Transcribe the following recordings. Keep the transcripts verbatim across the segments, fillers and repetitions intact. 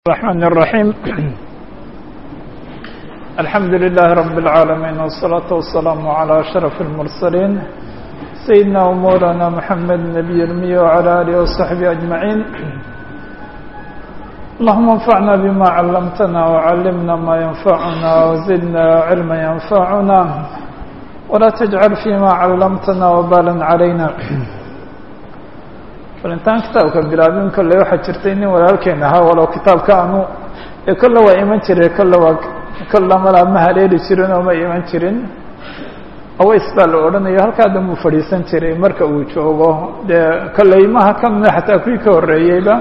الرحمن الرحيم الحمد لله رب العالمين والصلاة والسلام على أشرف المرسلين سيدنا ومولانا محمد النبي الأمي وعلى آله وصحبه أجمعين اللهم انفعنا بما علمتنا وعلمنا ما ينفعنا وزدنا علما ينفعنا ولا تجعل فيما علمتنا وبالا علينا intaan kitaabka bilaabin kolley waxaa jirtay nin walaalkeen ahaa walow kitaabka aanu ee kolle waa iman jiray kolle waa kolle malaa ma haleeli jirin oo ma iman jirin aways baa la odhanayo halkaa danbuu fadhiisan jiray marka uu joogo dee kolley maha kamina xataa kuwii ka horreeyeyba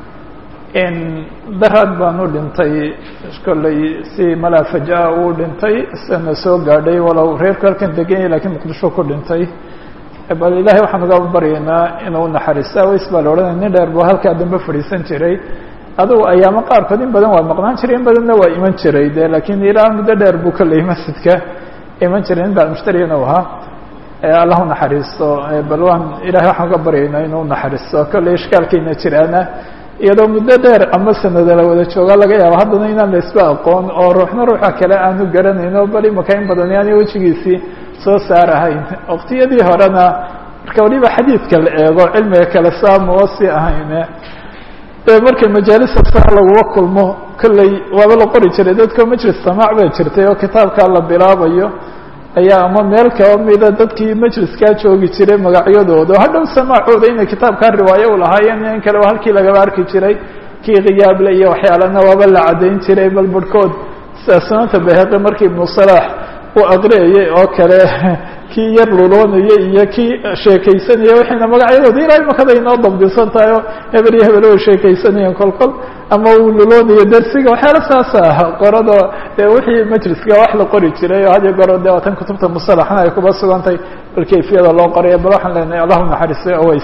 in daraad baanu dhintay kolley si malaa fajaa uu dhintay isana soo gaadhay walow reerku halkan degan yahay lakiin muqdisho ku dhintay bal ilaahay waxaan uga baryaynaa inuu naxariisto aways baa la odhanaya nin dheer buu halkaa dambe fadhiisan jiray adugu ayaamo qaarkood in badan waa maqnaan jiray in badanna waa iman jiray de laakiin ilaa muddo dheer buu kolley masjidka iman jiray nin bacmushtariina u ahaa allah u naxariisto bal waan ilahay waxaan uga baryaynaa inuu naxariisto kolley ishkaalkayna jiraana iyadoo muddo dheer ama sanada la wada jooga laga yaabo haddana inaan la isba aqoon oo ruuxna ruuxa kale aanu garanayno bal imaka in badan yaani wejigiisii soo saarahayn waqtiyadii horena marka waliba xadiidka la eego cilmiga kale saama oo sii ahayne dee markay majaalisa saa laguma kulmo kolley waaba la qori jiray dadka majlis samaac bay jirtay oo kitaabkaa la bilaabayo ayaa ama meel kaba mida dadkii majliskaa joogi jiray magacyadooda oo hadhow samaacooda inay kitaabkaa riwaayo u lahaayeen in kale halkii lagaba arki jiray kii khiyaable iyo waxyaalana waaba la caddayn jiray bal barhkood sida sunanta bayhaqi markii ibnu salaax uu aqriyayay oo kale kii yar luloonayay iyo kii sheekaysanaya waxayna magacyadooda ilaa imakada inoo dabdisan tahay oo hebel iyo hebel way sheekaysanayeen kol kol ama uu luloonayo dersiga waxyaala saas ah qorada wixii majliska wax la qori jiray oo hadiyo goro de waatan kutubta musalaxna ay kuba sugantay bal kayfiyada loo qoraya bal waxaan leenahay allahu naxariistay aways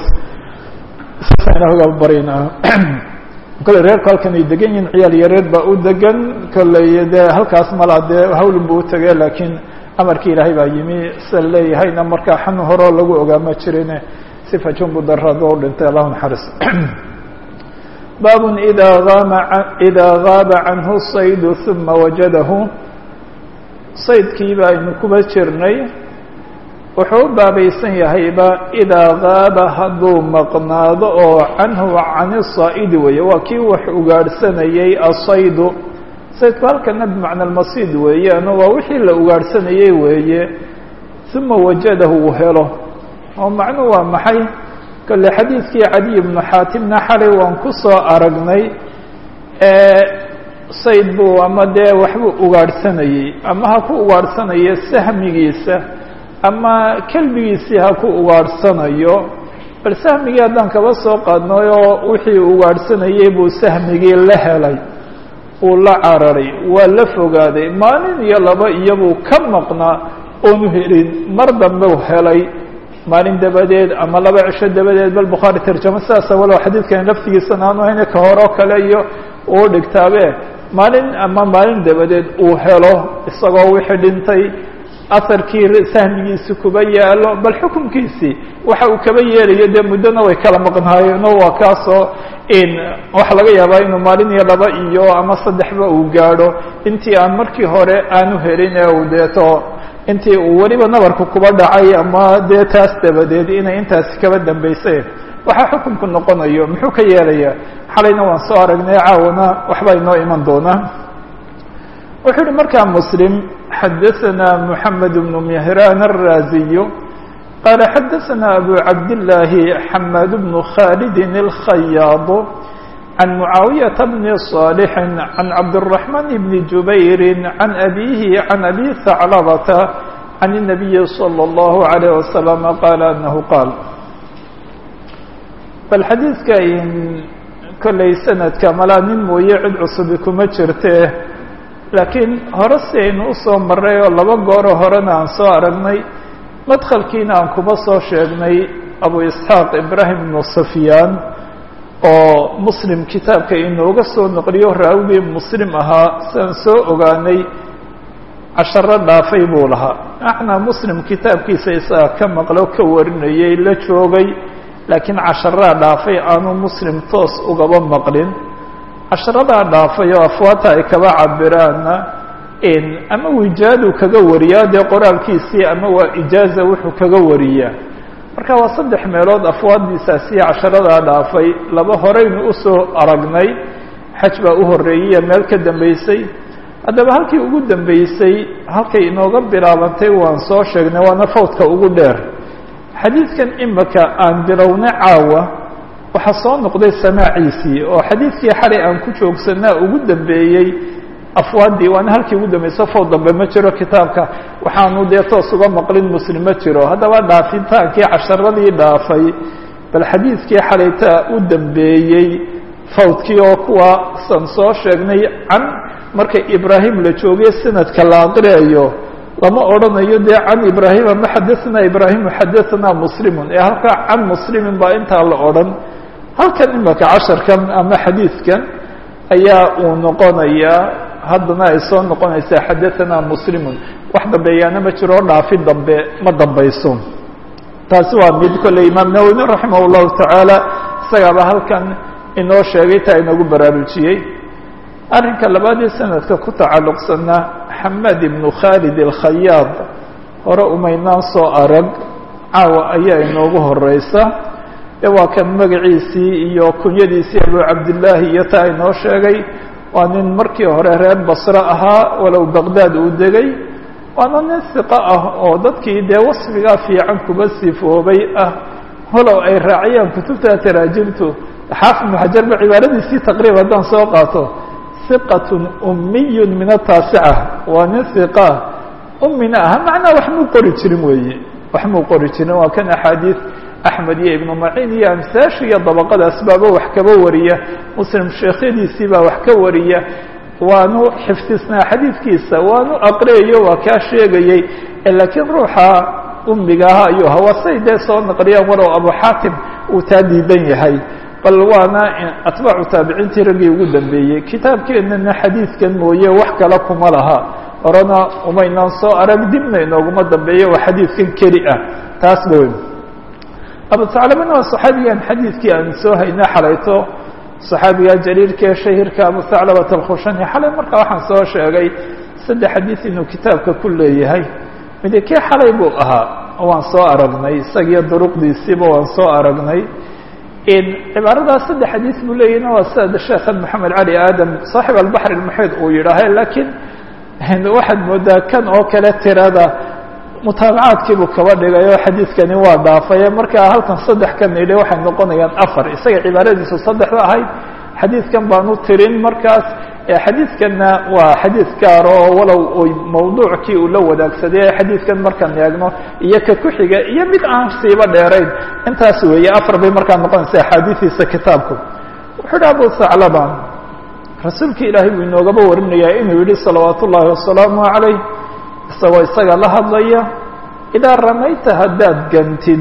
saasayna uga baryna kolley reerku halkan ay degan yihin ciyaal iyo reer baa u degan kolley dee halkaas malaa dee hawlin buu utagay laakiin amarkii ilaahay baa yimi sa leeyahayna markaa xanu horeo lagu ogaama jirine si fajunbu darado u dhintay allahu naxariisto baab إida ama إida gaaba canhu saydu ثuma wajadahu saydkii ba aynu kuba jirnay wuxuu u baabaysan yahayba idaa gaaba hadduu maqnaado oo canhu can الصaa'idi weeye waa kii wax ugaadhsanayey asaydu saydku halkana bimacna almasiid weeyaan waa wixii la ugaadhsanayey weeye ثuma wajadahu uu helo oo macnuhu waa maxay kolle xadiidkii cadiy bnu xaatimna xalay waan ku soo aragnay sayd buu ama dee waxbuu ugaadhsanayey ama ha ku ugaadhsanayo sahmigiisa ama kelbigiisii ha ku ugaadhsanayo bal sahmigii haddaan kaba soo qaadnay oo wixii ugaadhsanayey buu sahmigii la helay uu la cararay waa la fogaaday maalin iyo laba iyobuu ka maqnaa oonu helin mar dambe u helay maalin dabadeed ama laba cisho dabadeed bal bukhaari tarjamo sidaasa walow xadiidkan laftigiisana aanu hayne ka horoo kale iyo uu dhigtaabe maalin ama maalin dabadeed uu helo isagoo wixii dhintay asarkii sahmigiisi kuba yaalo bal xukunkiisii waxa uu kaba yeelayo dee muddona way kala maqnaayeenoo waa kaasoo in waxa laga yaabaa inuu maalin iyo laba iyo ama saddexba uu gaadho intii aan markii hore aanu helin ee uu deeto intii uu weliba nabarku kuba dhacay ama dee taas dabadeed inay intaasi kaba dambayseen waxaa xukunku noqonayo muxuu ka yeelayaa xalayna waan soo aragnay caawana waxbaa inoo iman doonaa wuxuu uhi markaa muslim xadaثana moxamed bnu mihran الraziy qaala xadaثana abu cabdillaahi xamaad bnu khalidin اlkhayaad can mucaawiyaةa bni صaalix can cabdالرaحman bni jubayri can abihi can abi haclabata can الnabiyi salى اllahu عalيه wasalam qaala anahu qaal bal xadiidka in kolley sanadka malaa nin mooye cid cusubi kuma jirte laakiin hore si aynu usoo maray oo laba gooro horena aan soo aragnay madkhalkiina aan kuba soo sheegnay abu isxaaq ibrahim bnu safyaan oo muslim kitaabka inooga soo noqliyo raawigii muslim ahaa siaan soo ogaanay casharo dhaafay buu lahaa macnaa muslim kitaabkiisa isaga ka maqlo ka warinayay la joogay laakiin casharaa dhaafay aanu muslim toos ugaba maqlin casharadaa dhaafay oo afwaata ay kaba cabiraanna ama wijaadu kaga wariyaa dee qoraalkiisii ama waa ijaaza wuxuu kaga wariyaa marka waa saddex meelood afwaaddiisaasiya casharadaa dhaafay laba horeynu usoo aragnay xaj baa u horeeyey meel ka dambeysay haddaba halkii ugu dambeysay halkay inooga bilaabantay waan soo sheegnay waana fawdka ugu dheer xadiidkan imaka aan bilownay caawa waxaa soo noqday samaaciisii oo xadiidkii xalay aan ku joogsanaa ugu dambeeyey afwaaddii waana halkii ugu dambeysay fawd dambe ma jiro kitaabka waxaanu dee toos uga maqlin muslim ma jiro haddaba dhaafitaankii casharadii dhaafay bal xadiidkii xalayta u dambeeyey fawdkii oo kuwa san soo sheegnay can marka ibraahim la joogay sanadka la aqriayo lama odhanayo dee can ibraahima ma xadaثna ibraahimu xadaثna muslimun ee halkaa can muslimin baa intaa la odhan halkan imaka casharkan ama xadiidkan ayaa uu noqonayaa haddana ay soo noqonaysaa xadaثna muslimun wax dambeeyaana ma jiro dhaafi dambe ma dambayso taasi waa mid kolley imaam nawwi raximah الlahu taعaalى isagaaba halkan inoo sheegay taa inagu baraarujiyey arrinka labaadii sanadka ku tacalluqsana xamed ibnu khaalid alkhayaad hore umaynaan soo arag caawa ayaa inoogu horeysa ee waa kan magaciisii iyo kunyadiisii abu cabdillaahi iyo taa inoo sheegay waa nin markii hore reer basre ahaa walow baqdaad uu degay waana nin hiqo ah oo dadkii dee wasfigaa fiican kuba sifoobay ah walow ay raaciyaan kutubta taraajimtu xaafid ibnu xajarba cibaaradiisii taqriib haddaan soo qaato hiqat umiy min ataasica waa nin hiqa umina aha macnaa wax muu qori jirin weeye wax muu qori jirin waa kan axaadiid axmed iyo ibnu maciin iyo amsaashi iyo dabaqadaas baaba wax kaba wariya muslim sheekhyadiisii baa wax ka wariya waanu xifdisnaa xadiidkiisa waanu aqriyayo waa kaa sheegayey laakiin ruuxa umiga aha ayuu ahaa waa say dee soo naqliyaan walow abu xaatim uu taa diidan yahay bal waana atbaacu taabiciintii raggii ugu dambeeyey kitaabkeenana xadiidkan mooye wax kale kuma laha horena umaynaan soo arag dibna inooguma dambeeyo waa xadiidkan keli ah taas ba weyn abutaclamana waa saxaabigan xadiidkii aan soo haynaa xalayto saxaabiga jaliilka ee shahirka abutaclabat alkhushani xalay markaa waxaan soo sheegay saddex xadiid inuu kitaabka ku leeyahay midi kii xalay buu ahaa waan soo aragnay isagiyo duruqdiisiiba waan soo aragnay cibaaradaas saddex xadiid buu leeyahina waa sida sheekha maxamed cali aadam saaxib albaxr ilmuxiid uu yidhaahay laakiin waxaad moodaa kan oo kale tirada mutaabacaadkiibuu kaba dhigay oo xadiidkani waa dhaafaye markaa halkan saddex ka nidhi waxay noqonayaan afar isaga cibaaradiisu saddexda ahayd xadiidkan baanu tirin markaas xadiidkanna waa xadiid gaar oo walow oy mawduuckii uu la wadaagsaday xadiidkan markaan eegno iyo ka ku-xiga iyo mid aan siiba dheerayn intaas weeye afar bay markaa noqonaysa axaadiidiisa kitaabku wuxuu hi abu thaclaba rasuulka ilaahay buu inoogaba warinayaa inuu yihi salawaat ullaahi wasalaamu calayh isagoo isaga la hadlaya idaa ramayta haddaad gantid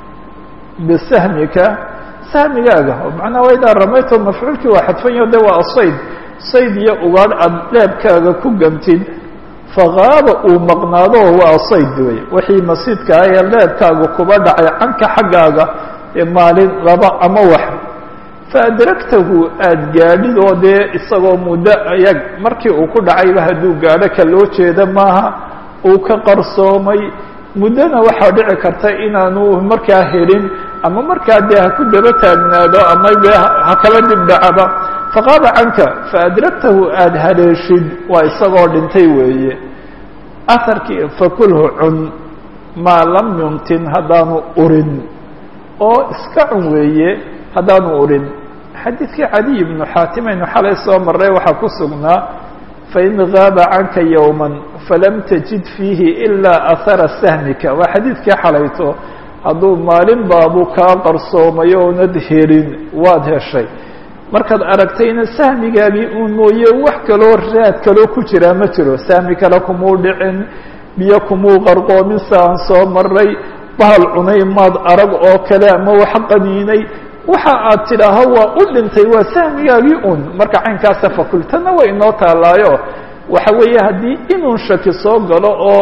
bisahmika sahmigaaga macnaa waa idaa ramayta mafcuulkii waa xadfanyo de waa asayd sayd iyo ugaadh aada leebkaaga ku gantid fakaaba uu maqnaado waa sayd wey wixii masiidka ah ee leebkaaga kuba dhacay canka xaggaaga ee maalin laba ama wax faadragtahu aada gaadhid oo dee isagoo muddo ayag markii uu ku dhacayba hadduu gaadho ka loo jeeda maaha uu ka qarsoomay muddona waxaa dhici karta inaanu markaa helin ama markaa dee ha ku daba taagnaado ama dee ha kala dib dhacaba faqaaba canka faadragtahu aada haleeshid waa isagoo dhintay weeye aharkii fakulhu cun maa lam yumtin haddaanu urin oo iska cun weeye haddaanu urin xadiidkii cadiy ibnu xaatim aynu xalay soo maray waxaa ku sugnaa fain gaaba canka yowma falam tajid fiihi ilaa ahara sahmika waa xadiidkii xalayto hadduu maalin baabuu kaa qarsoomayo oonad helin waad heshay markaad aragtayna sahmigaagii uun mooye wax kaloo raad kaloo ku jiraa ma jiro sahmi kale kumuu dhicin biyo kumuu qarqoomin sa aan soo maray bahal cunay maad arag oo kale ama wax qaniinay waxa aad tidhaaho waa u dhintay waa sahmigaagii un marka caynkaasa fakultana way inoo taalaayo waxa weeye haddii inuu shaki soo galo oo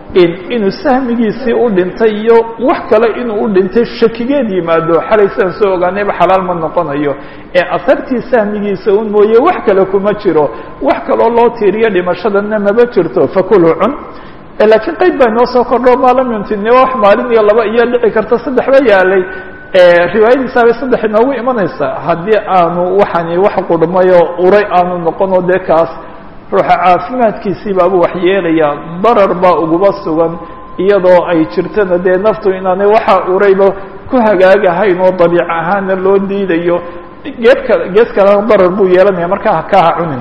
inuu sahmigiisii u dhintay iyo wax kale inuu u dhintay shakigeed yimaado xalay sidaan soo ogaanayba xalaal ma noqonayo ee asartii sahmigiisa un mooye wax kale kuma jiro wax kaloo loo tiiriyo dhimashadana maba jirto fakulu cun laakiin qeyd baa inoo soo kordho maalam yuntinne wax maalin iyo laba iyo dhici karta saddexba yaalay riwaayadiisaabay saddex inoogu imanaysa haddii aanu waxani wax qurmayo uray aanu noqono dee kaas ruuxa caafimaadkiisii baabuu wax yeelayaa darar baa uguba sugan iyadoo ay jirtana dee naftu inaanay waxa urayba ku hagaagahayn oo dabiic ahaana loo diidayo geedka gees kalena darar buu yeelanaya markaa hakaha cunin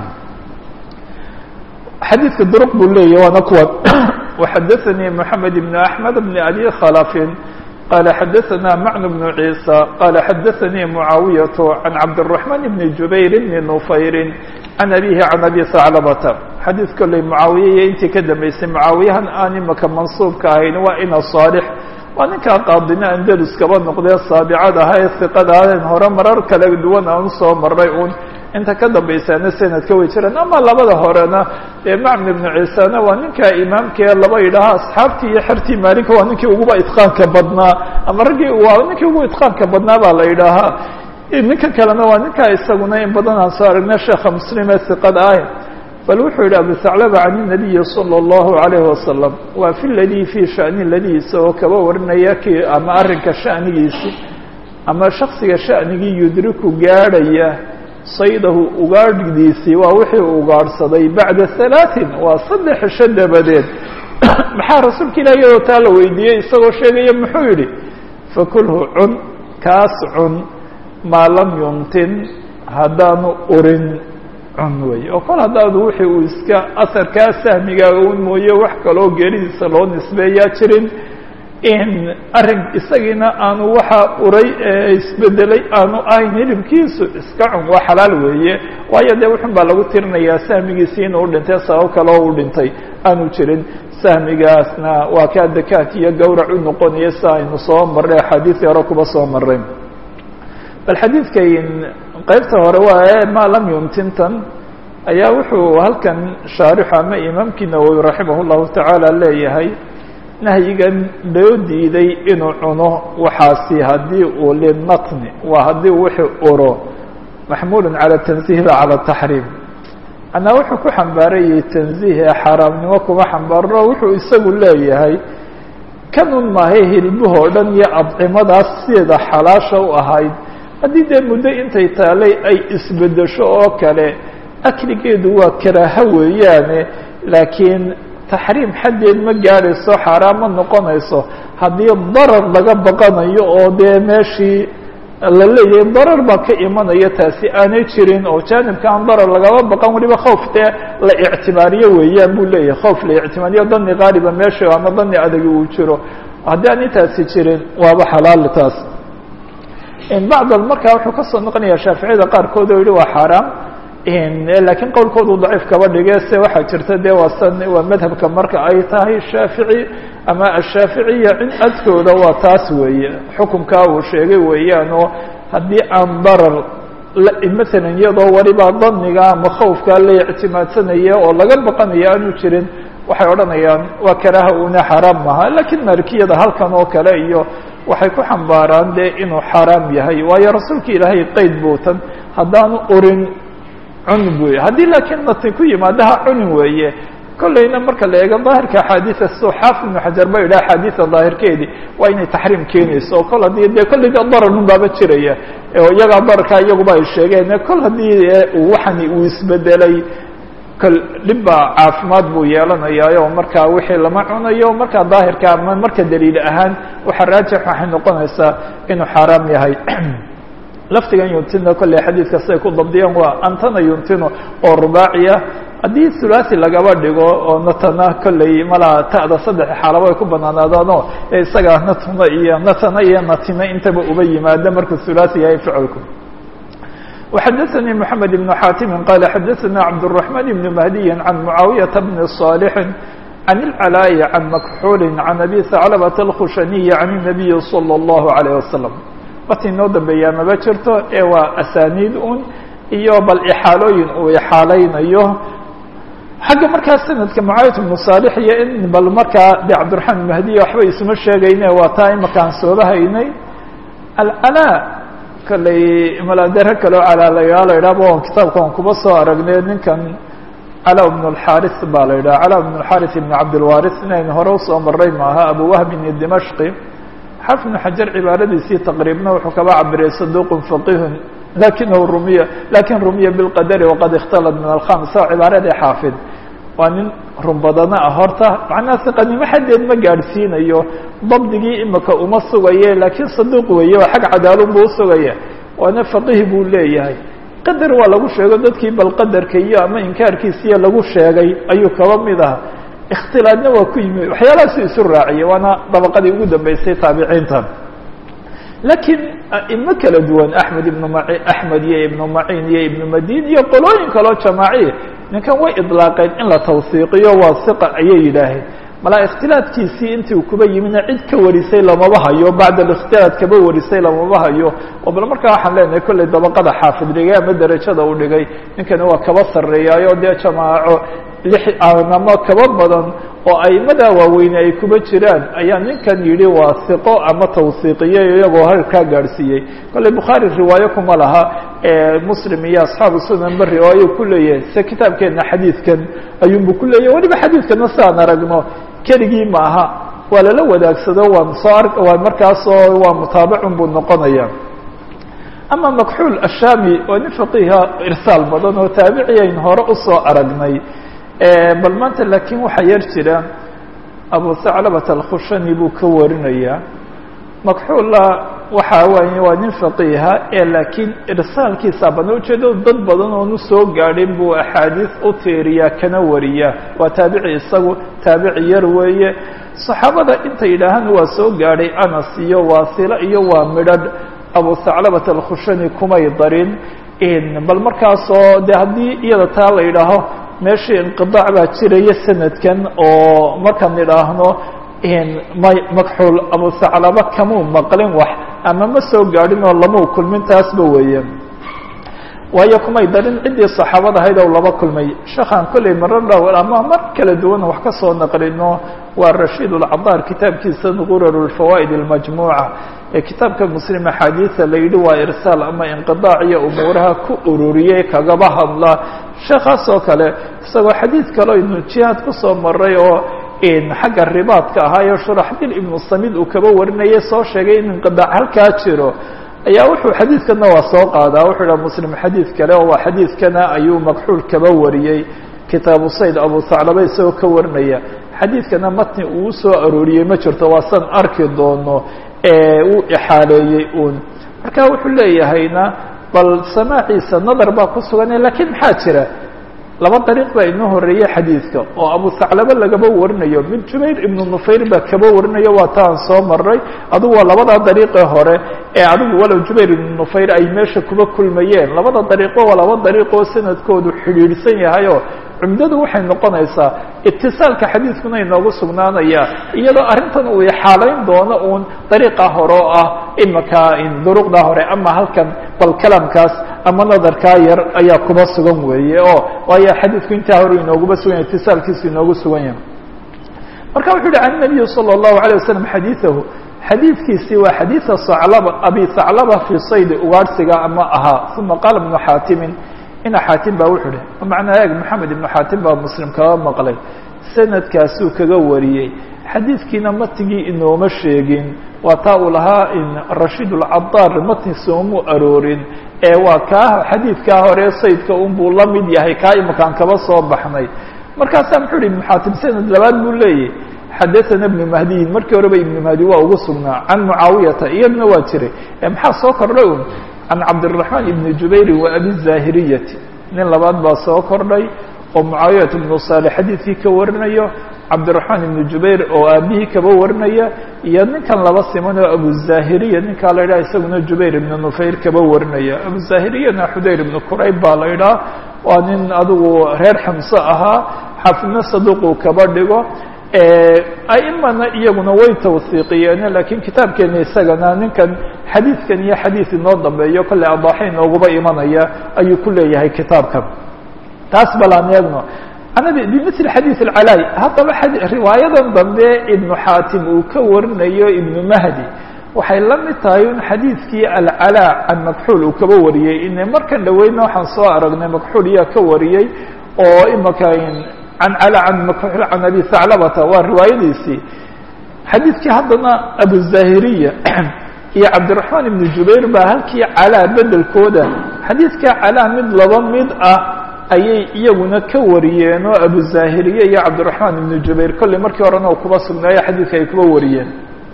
xadiidka duruq buu leeyahy waana kuwan وxadaثnي محamed بن أحmed بن أbي khلف qال xadaثna mعن بن عيسى qال xadaثnي معaaوiية عن cabdالرحمن بن جubayr بن نufayr عن أbيه عن أbي ثعلبة xadiid kolley معaawiya intii ka dambeysay معaawiyahan aan imaka mansuubka ahayn waa ina صاalح waa ninkaa qaadina andalus kaba noqdee saabicad aha ee hiqada ahayn hore marar kala duwan aan usoo maray un inta ka dambaysaana sanadka way jiraan ama labada horena ee macmud ibnu ciisana waa ninkaa imaamkee laba yidhaaha asxaabtii iyo xertii maalinka waa ninkii uguba itqaanka badnaa ama raggii waa ninkii ugu itqaanka badnaa baa la yidhaahaa ninka kalena waa ninkaa isaguna in badan aan soo aragnay sheekha muslim ee hiqada ah bal wuxuu yidhi abu thaclaba can الnabiyi salى الlahu عalayhi wasalam waa fi ladii fii shani ladii isagoo kaba warinaya ki ama arrinka shanigiisi ama shaksiga shanigii yudriku gaadhaya saydahu ugaadhdiisii waa wixii u ugaadhsaday bacda halaaثin waa saddex cisho dabadeed maxaa rasuulka ilaah iyadoo taa la weydiiyey isagoo sheegaya muxuu yidhi fakulhu cun kaas cun maa lam yuntin haddaanu urin cun wey oo kol haddaadu wixii uu iska asarkaa sahmigaa un mooye wax kaloo geeridiisa loo nisbeeyaa jirin in arrin isagiina aanu waxa uray ee isbedelay aanu ahayn hilibkiisu iska cun waa xalaal weeye waayo dee wuxun baa lagu tirinayaa sahmigiisii inuu u dhintay sabab kaloo u dhintay aanu jirin sahmigaasna waa kaa dakaat iyo gawrac u noqonaya si aynu soo marray axaadiisii hore kuba soo marray bal xadiidkan qaybta hore waa maa lam yuntintan ayaa wuxuu halkan shaarixu ama imaamkii nawowi raximah llahu tacaala leeyahay nahyigan loo diiday inuu cuno waxaasi haddii uu linatni waa haddii wixii uro maxmuulun cala tanziih ba cala taxriim anaa wuxuu ku xambaarayay tanziih ee xaaraamnimo kuma xambaarno wuxuu isagu leeyahay kanun maahay hilbahoo dhan iyo adcimadaas sideeda xalaasha u ahayd haddii dee muddo intay taalay ay isbedesho oo kale akligeedu waa karaaho weeyaane laakiin taxriim xaddeed ma gaadhayso xaaraan ma noqonayso haddii darar laga baqanayo oo dee meeshii la leeyahay darar baa ka imanaya taasi aanay jirin oo jaanibka aan darar lagaba baqan waliba khawf dee la ictibaariyo weeyaan buu leeyahay khawf la ictibaariyo dani qaaliba meesha ama dani adagi uu jiro haddii aan intaasi jirin waaba xalaal taas bacd markaa wuxuu kasoo noqonaya shaaficiyada qaarkood oo yihi waa xaaraam laakiin qowlkoodu daciif kaba dhige se waxaa jirta dee waa waa madhabka marka ay tahay shaafici ama ashaaficiya in adkooda waa taas weeye xukunkaa uu sheegay weeyaan oo haddii aan darar maalan iyadoo waliba daniga ama khawfkaa la ictimaadsanaya oo laga baqanaya aanu jirin waxay odhanayaan waa karaaha una xaaraam maha lakiin maalikiyada halkan oo kale iyo waxay ku xambaaraan dee inuu xaaraam yahay waayo rasuulka ilaahay qeyd buutan haddaanu urin cun buy haddii laakiin nati ku yimaado ha cunin weeye kollayna marka la eego daahirka axaadiida soo xaafid ibnu xajar ba yidhaha axaadiida daahirkeedii waa inay taxriim keenayso oo kol haddii dee kollay darar un baaba jiraya oo iyagaa dararkaa iyaguba ay sheegeen kol haddii waxani uu isbedelay kol dhib baa caafimaad buu yeelanayaayo markaa wixii lama cunayo markaa daahirka ama marka daliil ahaan waxa raajix waxay noqonaysaa inuu xaaraam yahay laftigan yuntino kolley xadiidka siday ku dabdiyeen waa antana yuntino oo rubaaciya haddii thulathi lagaba dhigo oo natana kolley malaa ta'da saddex xaalabo ay ku banaanaadaano ee isaga natuna iyo natana iyo natina intaba uba yimaada markuu thulathi yahay ficilku وxadثnي محamed بن xاtim qال xadثna cabdالرحمن بن مهدي عن معaaوiية بن صالح عن العلاء عن مكحuل عن أbي ثعلبة الkخhushني عن النبي صلى الله عليه وسلم wati inoo dambeeyaa maba jirto ee waa asaniid un iyo bal ixaalooyin uu ixaalaynayo xagga markaa sanadka mucaawiyat ibnu saalix iyo in bal markaa de cabdiraxmaan mahdiya waxba isuma sheegayne waa taa imakaan sooba haynay alcalaa kalley malaadero kaleo calaalayaa la yidhahba on kitaabka on kuba soo aragnay ninkan calaa bnu lxaaris baa la yidhaha calaa bnu lxaaris ibn cabdilwaris inaynu hore usoo maray maaha abu wahbin dimashqi xaafid ibnu xajar cibaaradiisii taqriibna wuxuu kaba cabiriyay saduuqun faqihun lakinahu rumiya lakin rumiya bilqadari waqad ikhtalat min alkhams oo cibaaradii xaafid waa nin run badana ah horta macnaha siqanimo xaddeed ma gaadhsiinayo dabdigii imika uma sugaye laakiin saduuq weeye waa xag cadaalun buu usugaya waana faqihi buu leeyahay qadar waa lagu sheego dadkii bal qadarka iyo ama inkaarkiisiiyo lagu sheegay ayuu kaba mid aha ikhtilaadna waa ku yimi waxyaalahaasuu isu raaciyay waana dabaqadii ugu dambeysay taabiciinta laakiin imo kala duwan axmed ibnu ma axmed iyo ibnu maciin iyo ibnu madin iyo qolooyin kaloo jamaaciya ninkan way idlaaqeen in la tawsiiqiyo waa siqa ayay yidhaaheen malaa ikhtilaadkiisii intii uu kuba yimidna cid ka warisay lamaba hayo bacda alikhtilaad kaba warisay lamaba hayo oo bal markaa waxaan leenahay kolley dabaqada xaafid dhigay ama derajada uu dhigay ninkani waa kaba sarreeyaayo dee jamaaco lix ama kaba badan oo aimada waaweyne ay kuba jiraan ayaa ninkan yidhi waa siqo ama tawsiiqiyey iyagoo halkaa gaadhsiiyey kolley bukhaari riwaayo kuma laha muslim iyo asxaabu sunanba riwaayo ku leeyahay se kitaabkeena xadiidkan ayuunbu ku leeyahay weliba xadiidkana siaan aragno keligii ma aha waa lala wadaagsado waan soo ar waa markaasoo waa mutaabacun buu noqonaya ama makxuul ashami waa nin faqiiha irsaal badan oo taabiciyayn hore usoo aragnay bal maanta laakiin waxaa yar jira abu saclabat alkhushani buu ka warinayaa makxuula waxa waaye waa nin faqiiha ee laakiin irsaalkiisa bana ujeedo dad badan oonu soo gaadhin buu axaadiis u tiiriyaa kana wariya waa taabici isagu taabici yar weeye saxaabada intay yidhaahaan waa soo gaadhay anas iyo waasila iyo waa midhadh abu saclabat alkhushani kumay darin bal markaasoo de haddii iyada taa la yidhaaho meeshii inqidaac baa jiraya sanadkan oo markaan idhaahno makxuul abu saclaba kamuu maqlin wax ama ma soo gaadhin oo lamau kulmin taasba weeye waayo kumay darin ciddii saxaabada ahayd oo laba kulmay sheekhaan kolley maro dhow ama mar kala duwan wax ka soo naqlino waa rashiid ulcadaar kitaabkiisa gurar lfawaa'id almajmuuca ee kitaabka muslim axaadiisa la yidhi waa irsaal ama inqidaac iyo umuuraha ku ururiyey kagaba hadla sheekhaas oo kale isagoo xadiid kale inu jihaad kusoo maray oo xagga ribaadka ahaayo shuraxbil ibnu samid uu kaba warinayay soo sheegay in inqidaac halkaa jiro ayaa wuxuu xadiidkana waa soo qaadaa wuxuu dhaha muslim xadiid kale oo waa xadiidkana ayuu makxuul kaba wariyey kitaabu sayd abu saclaba isagoo ka warinaya xadiidkana matni uu soo arooriyey ma jirto waa san arki doono uu ixaaleeyey uun marka wuxuu leeyahayna bal samaaciisa nadar baa ku sugan lakiin maxaa jira laba dariiq baa inoo horeeyey xadiidka oo abu saclaba lagaba warinayo min jubayr ibnu nufayr baa kaba warinayo waa taan soo maray adugu waa labadaa dariiqee hore ee adigu walow jubayr ibnu nufayr ay meesha kuba kulmayeen labada dariiqo waa laba dariiqoo sanadkoodu xidhiidhsan yahayoo cumdadu waxay noqonaysaa itisaalka xadiidkuna inoogu sugnaanaya iyadoo arrintan uu ixaalayn doono uun dariiqa hore oo ah imaka duruqdaa hore ama halkan bal kalamkaas ama nadarkaa yar ayaa kuba sugan weeye oo waayo xadiidku intaa hore inooguba sugan yahay itisaalkiisu inoogu sugan yahay marka wuxuu yihi can nabiyi salى الlahu عalيه wasalam xadiiثahu xadiidkiisii waa xadiiثa saclaba abi saclaba fii saydi ugaadhsiga ama ahaa uma qaala ibnu xaatimin ina xaatim baa wuxuu ihi macnaa eeg maxamed ibnu xaatim baa muslim kaga maqlay sanadkaasuu kaga wariyey xadiidkiina matigii inooma sheegin waa taa uu lahaa in rashiid ulcadaar matni soomuu aroorin ee waa kaa xadiidkaa hore saydka unbuu la mid yahay kaa imakaan kaba soo baxnay markaasaa muxuu ihi ibnu xaatim sanad labaad buu leeyahy xadaثana ibnu mahdiyin markii horeba ibnu mahdi waa ugu sugnaa can mucaawiyata iyadna waa jiray ee maxaa soo kordhay un can cabdالرaحmaan ibni jubayri wa abi الzahiriyati nin labaad baa soo kordhay oo mucaawiyat ibnu صaalix xadiidkii ka warinayo cabdالرaحmaan ibnu jubayr oo aabihii kaba warinaya iyo ninkan laba siman oo abuzahiriya ninkaa la yidhaha isaguna jubayr ibnu nufayr kaba warinaya abuzahiriyana xudayr ibnu qurayb baa la yidhaha waa nin adigu reer xamse ahaa xaafidna saduquu kaba dhigo aimana iyaguna way tawsiiqiyeen lakiin kitaabkeena isagana ninkan xadiidkan iyo xadiid inoo dambeeyo kolley adaaxa inooguba imanaya ayuu ku leeyahay kitaabkan taas balaan eegno bimili xadiiث اcalاي haddaba riwaayadan dambe ibnu xaatim uu ka warinayo ibnu mahdi waxay la mid tahay in xadiidkii alcalaa can makxuul uu kaba wariyey in markan dhaweyna waxaan soo aragnay makxuul yaa ka wariyey oo imaka can cala can makxuul can abi thaclabata waa riwaayadiisii xadiidkii haddana abuzahiriya iyo cabdiraxmaan ibnu jubayr baa halkii calaa bedelkooda xadiidka calaa mid laba mid ah ayay iyaguna ka wariyeen oo abuzahiriye iyo cabdiraxmaan ibnu jubayr kolley markii horena u kuba sugnaayo xadiidka ay kuba wariyeen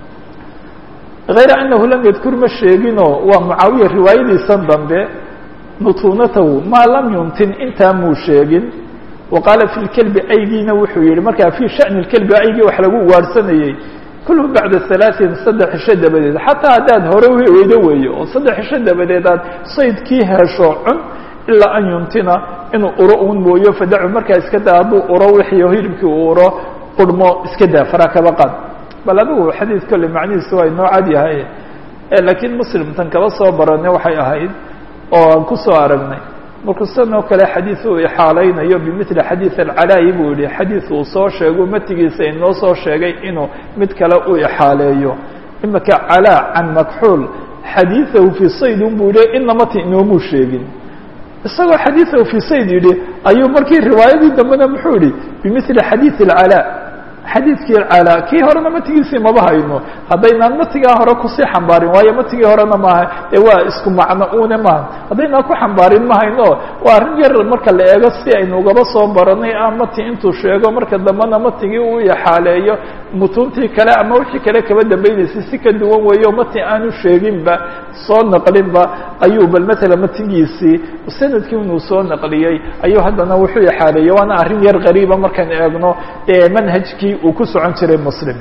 غayra anahu lam yadkur ma sheeginoo waa mucaawiya riwaayadiisan dambe nutunatahu maa lam yumtin intaa muu sheegin wa qaala fi lkelbi aygiina wuxuu yihi markaa fii shani lkelbi aygii wax lagu ugaarhsanayey kulhu bacda halaaثin saddex cisho dabadeed xataa haddaad hore weydo weeye oo saddex cisho dabadeed aad saydkii hesho cun ilaa an yumtina inuu uro un mooyo fadacu markaa iska daa hadduu uro wixii hilibkii uu uro qurhmo iska daa faraa kaba qaad bal adigu xadiid kolle macnihiisu waa inoo cad yahay laakiin muslim tan kaba soo baranay waxay ahayd oo aan ku soo aragnay markuu sanoo kale xadiid uu ixaalaynayo bimili xadiid alcalaayi buu yihi xadiid uu soo sheego matigiisa inoo soo sheegay inuu mid kale u ixaaleeyo imaka calaa can makxuul xadiidahu fii sayd un buu yihi ina mati inoomuu sheegin isagoo xadiidahu fii sayd yidhi ayuu markii riwaayadii dambena muxuu yihi bimili xadiid alcalaa xadiidkii alcalaa kii horena matigiisii maba hayno haddaynaan matigaa hore kusii xambaarin waayo matigii horena maaha ee waa isku macno une maaha haddaynaan ku xambaarin ma hayno waa arrin yar marka la eego si aynu ugaba soo baranay ah mati intuu sheego marka dambena matigii uu ixaaleeyo mutuuntii kale ama wixii kale kaba dambaynaysay si ka duwan weeyo mati aanu sheeginba soo naqlinba ayuu bal matala matigiisii sanadkii inuu soo naqliyey ayuu haddana wuxuu ixaaleeyey waana arrin yar qariiba markaan eegno manhajkii uu ku socon jiray muslim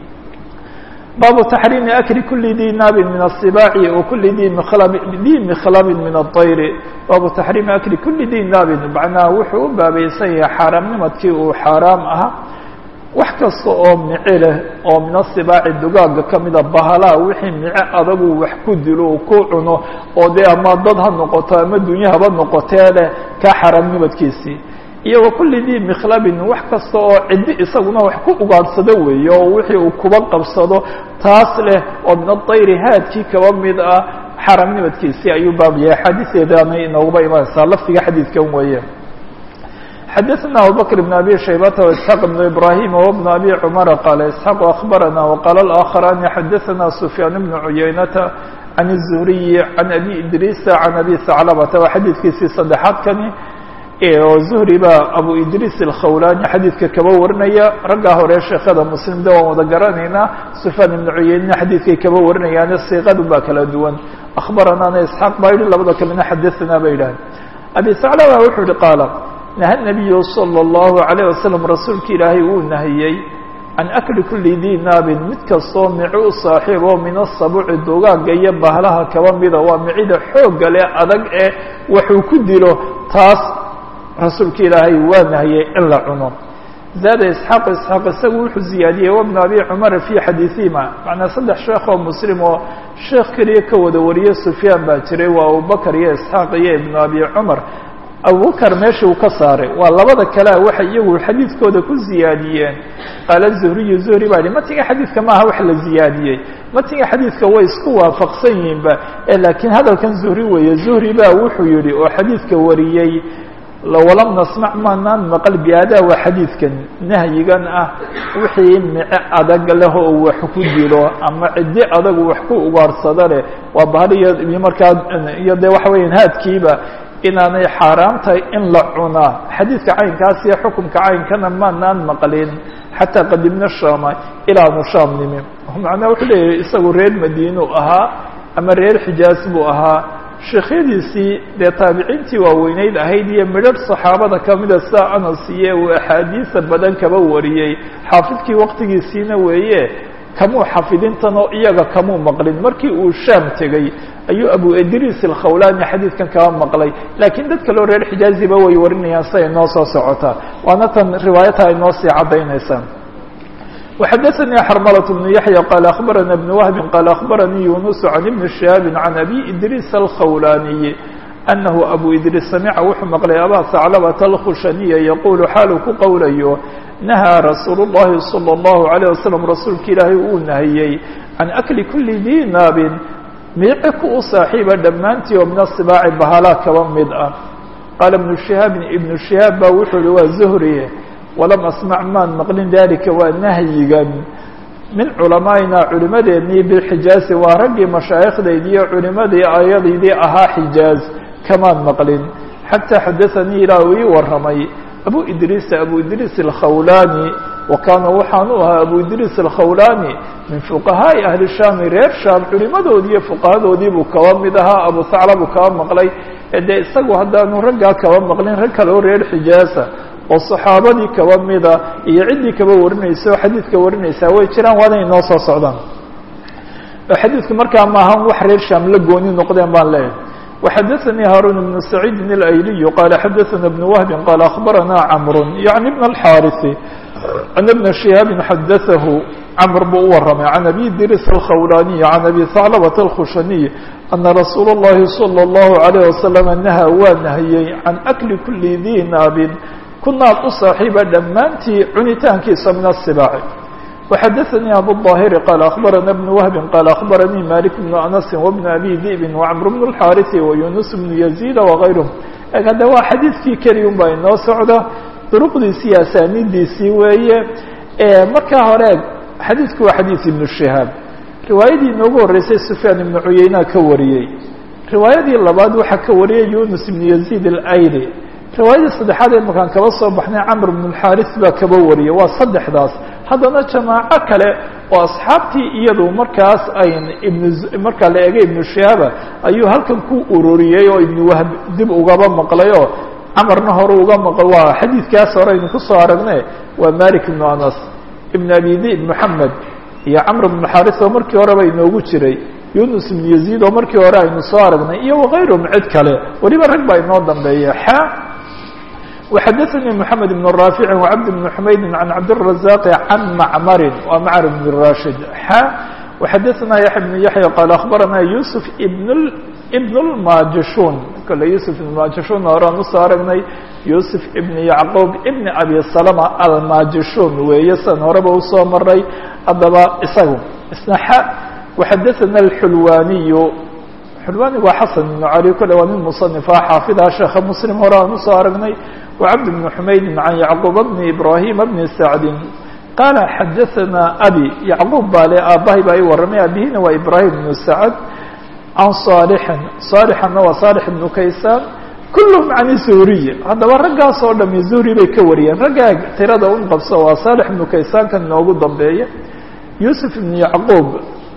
baabu taxriimi akli kuli di naabin min asibaaci wa kuli di mikhlab di mikhlabin min aطayri baabu taxriimi akli kuli di naabin macnaha wuxuu u baabaysan yahay xaaraamnimadkii uu xaaraam ahaa wax kasta oo mice leh oo min asibaaci dugaaga kamida bahalaa wixii mice adagu wax ku dilo ku cuno oo dee ama dad ha noqoto ama dunya haba noqotee leh ka xaaraamnimadkiisii iyo wakuli di mikhlabin wax kasta oo ciddi isaguna wax ku ugaadhsado weeye oo wixii uu kuba qabsado taas leh oo min aطayri haadkii kaba mid ah xaaraamnimadkiisii ayuu baab yahay xadiiseedaanay inooguba imanaysaa lafdiga xadiidkan weeye xadaثna abubakr بn abi shaybata واسحاq بn ibrahim وبn abi cmara qaala isxaaq akhbarana وqaala اlآkharani xadaثna sufyaan bn cuyaynata can الzuhriyi can abi idriisa can abi haclabata waa xadiidkiisii saddexaad kani oo zuhri baa abu idriis alkhawlani xadiidka kaba warinaya raggaa hore sheekada muslimda waan wada garanaynaa sufyaan ibnu cuyeynina xadiidkay kaba warinayaane siiqadu baa kala duwan akhbaranaana isxaaq baa yihi labada kalena xadaanaa ba yidhaaheen abi saclaba wuxuu yihi qaala naha nabiyu salى اllahu alayh wasalam rasuulka ilaahay wuu nahiyey can akli kuli di naabin mid kastoo mici u saaxiib oo min asabuci dugaaga iyo bahlaha kaba mida waa micida xoogga leh adag ee waxuu ku dilo taas rasuulka ilaahay waa nahiyey in la cuno zaada isxaaq isxaaq isagu wuxuu ziyaadiyey wabnu abi cumara fii xadiiثihima macnaa saddex sheekh oo muslim oo sheekh keliya ka wada wariyey sufyaan baa jiray waa abubakar iyo isxaaq iyo ibnu abi cumar abubakar meesha uu ka saaray waa labada kalea waxay iyagu xadiidkooda ku ziyaadiyeen qaala zuhriyu zuhri baa yihi matiga xadiidka maaha wax la ziyaadiyey matiga xadiidka way isku waafaqsan yihiinba laakiin hadalkan zuhri weeye zuhri baa wuxuu yihi oo xadiidka wariyey walam nasmac maanaan maqal biadaa waa xadiidkan nahyigan ah wixii mice adag leh oo wax ku dilo ama ciddi adagu wax ku ugaarhsado leh waa bahaliyo iyo markaa iyo dee waxa weeyaan haadkiiba inaanay xaaraam tahay in la cunaa xadiidka caynkaas iyo xukumka caynkana maanaan maqlin xataa qadimna shaama ilaanu shaam nimi macnaa wuxuu leeyahay isagu reer madiinuu ahaa ama reer xijaaz buu ahaa sheekhyadiisii dee taabiciintii waaweyneyd ahayd iyo midharh saxaabada kamida sida anas iyo uu axaadiisa badan kaba wariyey xaafidkii waqtigiisiina weeye kamuu xafidintan oo iyaga kamuu maqlin markii uu shaam tegey ayuu abu idriis alkhawlani xadiidkan kaba maqlay laakiin dad kaleo reer xijaaziba way warinayaan siday noo soo socotaa waana tan riwaayata ay noo sii caddaynaysaa وxadaثnي xrmlة بن yaحyى qال أخbarana بن وهب qال أخbaranii yuنuس عan iبn شhihaabi عan abi idriis الkhawlaniي أنه أبو إدريس سمع wuxuu maqlay أbا ثعلبة الkhushaniya yqul xaalu ku qowlayo نahىa رasuul الlahi صلى الله عليه وسلم rasuulka ilaahay uu nahiyey can أkli kuli dii naabin miiqi ku u saaxiiba dhammaantii oo min الصibaaci bahalaa kaba mid ah qaala بن شihaabin iبن شihaab ba wuxuu hi waa zuhriye walam asmع maan maqlin dalika waa nahyigan min culamaa'ina culimadeennii bilxijaazi waa raggii mashaayikhdaydii iyo culimadii ayadaydii ahaa xijaaz kamaan maqlin xataa xadaanii ilaa uu ii warramay abu idriisa abu idriis alkhawlaani wa kaana waxaan u ahaa abu idriis alkhawlaani min fuqahaa'i ahli shaami reer shaam culimadoodii iyo fuqahadoodii buu kaba mid ahaa abu hacla buu kaba maqlay ee dee isagu haddaanu raggaa kaba maqlin rag kaleo reer xijaaza oo saxaabadii kaba mida iyo ciddii kaba warinaysa oo xadiidka warinaysaa way jiraan waana inoo soo socdaan xadiidku markaa maahan wax reer shaam la gooni noqdeen baan leeyahay وxadaثnii haaruun بن سacيidi الأyliي qala xadaثna بن وهbi qala أخbarana cmr yaعni بن الxاariث أن بن شihaabi xadaثahu cmr buu u waramay can abi idris الkhawlaniي can abi ثaclبة الkhushaniي أna rasuul الlahi صلى الlaه عليه وسلم nahaa waa nahiyey can أkli kuli dii naabin kunaad u saaxiiba dhammaantii cunitaankiisa min الصibaaci وxadaثnii abuالظاahiri qaal أخbarana بن وهbi qaal أخbaranii malik بن أنasi وبن abi diئbi وcmr بن الxاariثi وyunus بن يزيد وغayrhm hadda waa xadiidkii keliya un baa inoo socda duruqdiisii asaanidiisii weeye markaa hore xadiidku waa xadiiث iبن شihaab riwaayadii inoogu horeysay سufyaan iبnu cuyeyna ka wariyey riwaayadii labaad waxaa ka wariyey yunus بن يزيد الأyli riwaayadii saddexaad ee markaan kaba soo baxnay camr bn اxaariث baa kaba wariyay waa saddexdaas haddana jamaaco kale oo asxaabtii iyadu markaas ayn ibn markaa la egay ibnu shihaaba ayuu halkan ku ururiyey oo ibnu wahb dib ugaba maqlay oo camarna hore uga maql waa xadiidkaas hore aynu kusoo aragne waa malik ibnu anas ibn abi di'b moxamed iyo camr bn xaariث oo markii horeba inoogu jiray yunus ibn yaziid oo markii hore aynu soo aragnay iyo wakayrhum cid kale weliba rag baa inoo dambeeya xa وxadaثnii mحamed بن raafici وcabd بن xumaydi can cabdالرaزاq can macmari wa macr بn rashid xa وxadaثna yaحya بن yaحya qaal أخbarana yusuf ibn اlmajishun kole yusuf ibn majishun horaan usoo aragnay yusuf ibn yacqub ibn abi salma almajishun weeye san horeba usoo maray haddaba isagu isna xa وxadaثna اxulwaniy xulwani waa xasan ibn cali kole waa nin muصنifa xaafidaa sheekha muslim hore aan usoo aragnay وcبد بن حmaydi عن يعقوب بن إبراهيم بن سعد qال xadaثna abي يعقوب baa le aabahay baa i waramay abihina waa إبراهيم بن سعد عن صالح صالحna waa صالح بن kaysaan كلهم عن الزهري haddaba raggaas oo dhami زهري bay ka wariyeen raggaa tirada un qabso waa صالح بن kaysaan kan noogu dambeeya يوسف بن يعقوب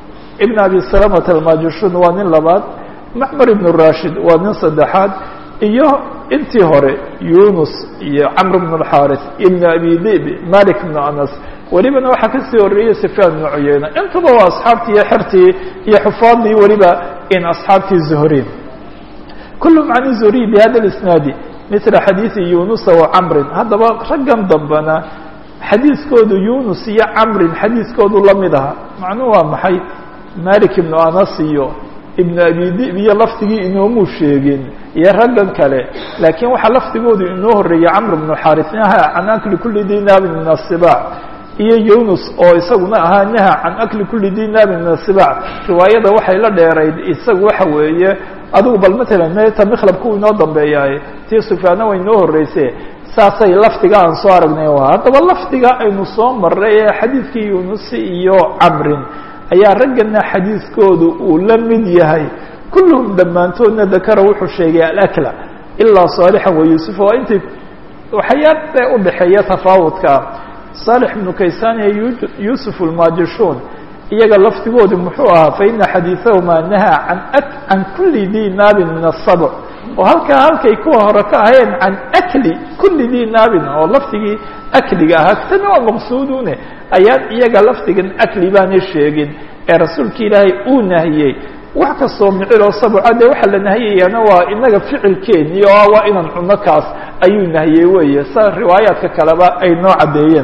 بن أبي سلمة الماجشون waa nin labaad معmر بن راشد waa nin saddexaad iyo intii hore yunus iyo camr bn اxaariث ibn abi dib malik bn anas welibana waxaa kasii horeeyey sufyaan bn cuyeyna intaba waa asxaabtii iyo xertii iyo xufaadii weliba in asxaabtii zuhrin kulhm can zuhriy bhada isnaadi mila xadiiثi yunusa wacamrin haddaba raggan dambena xadiiskoodu yunus iyo camrin xadiiskoodu lamid aha macnuhu waa maxay malik ibn anas iyo ibn abi dib iyo lafdigii inoomuu sheegin iyo raggan kale laakiin waxaa lafdigoodu inoo horeeyey camr bn xaariث naha can akli kuli di naabin min الصibاc iyo yunus oo isaguna ahaa naha can akli kuli di naabin min الصibاc riwaayada waxay la dheerayd isagu waxa weeye adigu bal matalan meta mikhlabku inoo dambeeyaay tii sufyaana way inoo horeyse saasay lafdiga aan soo aragnay haddaba lafdiga aynu soo maray ee xadiidkii yunus iyo camrin ayaa raggana xadiiskoodu uu la mid yahay kulluhum dhammaantoodna dakara wuxuu sheegay alakla ilaa صaalixan wa yuusuf waa intay waxyaade udhaxeeya tafaawudka صaalix ibnu kaysaan iyo yuusuf almajishun iyaga laftigoodu muxuu ahaa faina xadiiثahuma nahaa can can kuli di naabin min الصabع oo halkaa halkay kuwa hore ka ahayeen can akli kuli di naabin oo lafdigii akliga ahaa tani waa maqsuudune ayaan iyaga lafdigan akli baana sheegin ee rasuulka ilaahay uu nahiyey wax kastoo miciloo sabca dee waxaa la nahiyayaana waa inaga ficilkeeni oo waa inaan cuno kaas ayuu nahiyey weeye sa riwaayaadka kaleba ay noo caddeeyeen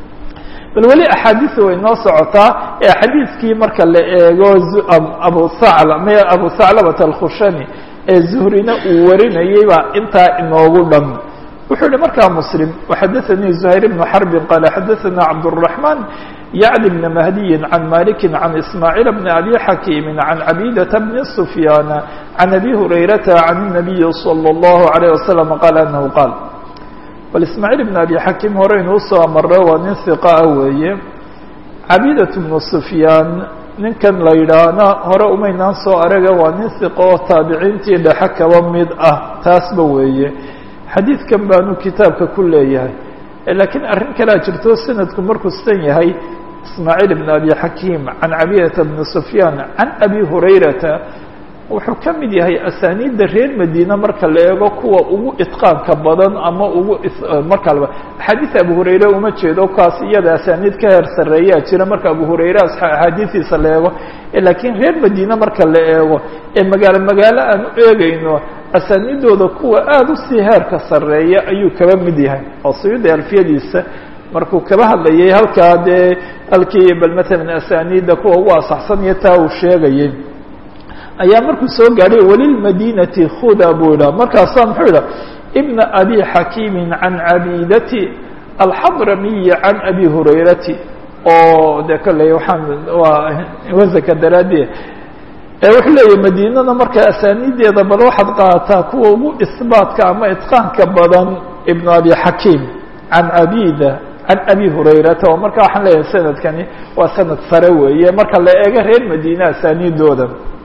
bal weli axaadiisu way noo socotaa ee xadiiskii marka la eego abu sacla me abu saclabata alkhushani ee zuhrina uu warinayay baa intaa inoogu dhan wuxuu yihi markaa mslim وxadaثnii زhayr بن xرb qala xadaثna cabdالرaحman yعlي بn mahdiyi can maliki can ismaaعiil bn abi xakiimi can cabيdaةa bn سfyaan can abi hurayrata can الnabiyi slى الlahu عalيه waslم qaal anahu qaal bal ismaaعiil bn abi xakiim horeynu usoo maro waa nin hiqaa weeye cabidaة bn سfyaan ninkan la yidhaahna hore umaynaan soo araga waa nin hiqo oo taabiciintii dhexe kaba mid ah taasba weeye xadiidkan baanu kitaabka ku leeyahay laakiin arrin kalea jirto sanadku markuu san yahay ismaaعiil bn abi xakiim can cabidata bni sufyaan can abi hurayrata wuxuu ka mid yahay asaaniidda reer madiina marka la eego kuwa ugu itqaanka badan ama ugu marka laba axaadiis abu hurayre uma jeedo kaas iyada asaaniid ka heer sarreeyaa jira marka abu hurayre axaadiistiisa la eego laakiin reer madiina marka la eego ee magaalo magaalo aan u eegayno asaaniidooda kuwa aada usii heerka sarreeya ayuu kaba mid yahay oo suyuudi alfiyadiisa markuu kaba hadlayay halkaa dee halkii bal matalan asaaniidda kuwa ugu asaxsanaya taa uu sheegayay ayaa markuu soo gaadhay walilmadinati khuda buu idhaa markaasaa muxuu idha ibna abi xakiimi can cabidati alxadramiyi can abi hurayrati oo de kolley waxaan waa wasaka daraadie wuxuu leeyahy madiinada marka asaaniideeda bal waxaad qaadataa kuwa ugu isbaatka ama itqaanka badan ibnu abi xakiim can abida can abi hurayrata oo marka waxaan leeyahay sanadkani waa sanad sare weeye marka la eego reer madiina asaaniidooda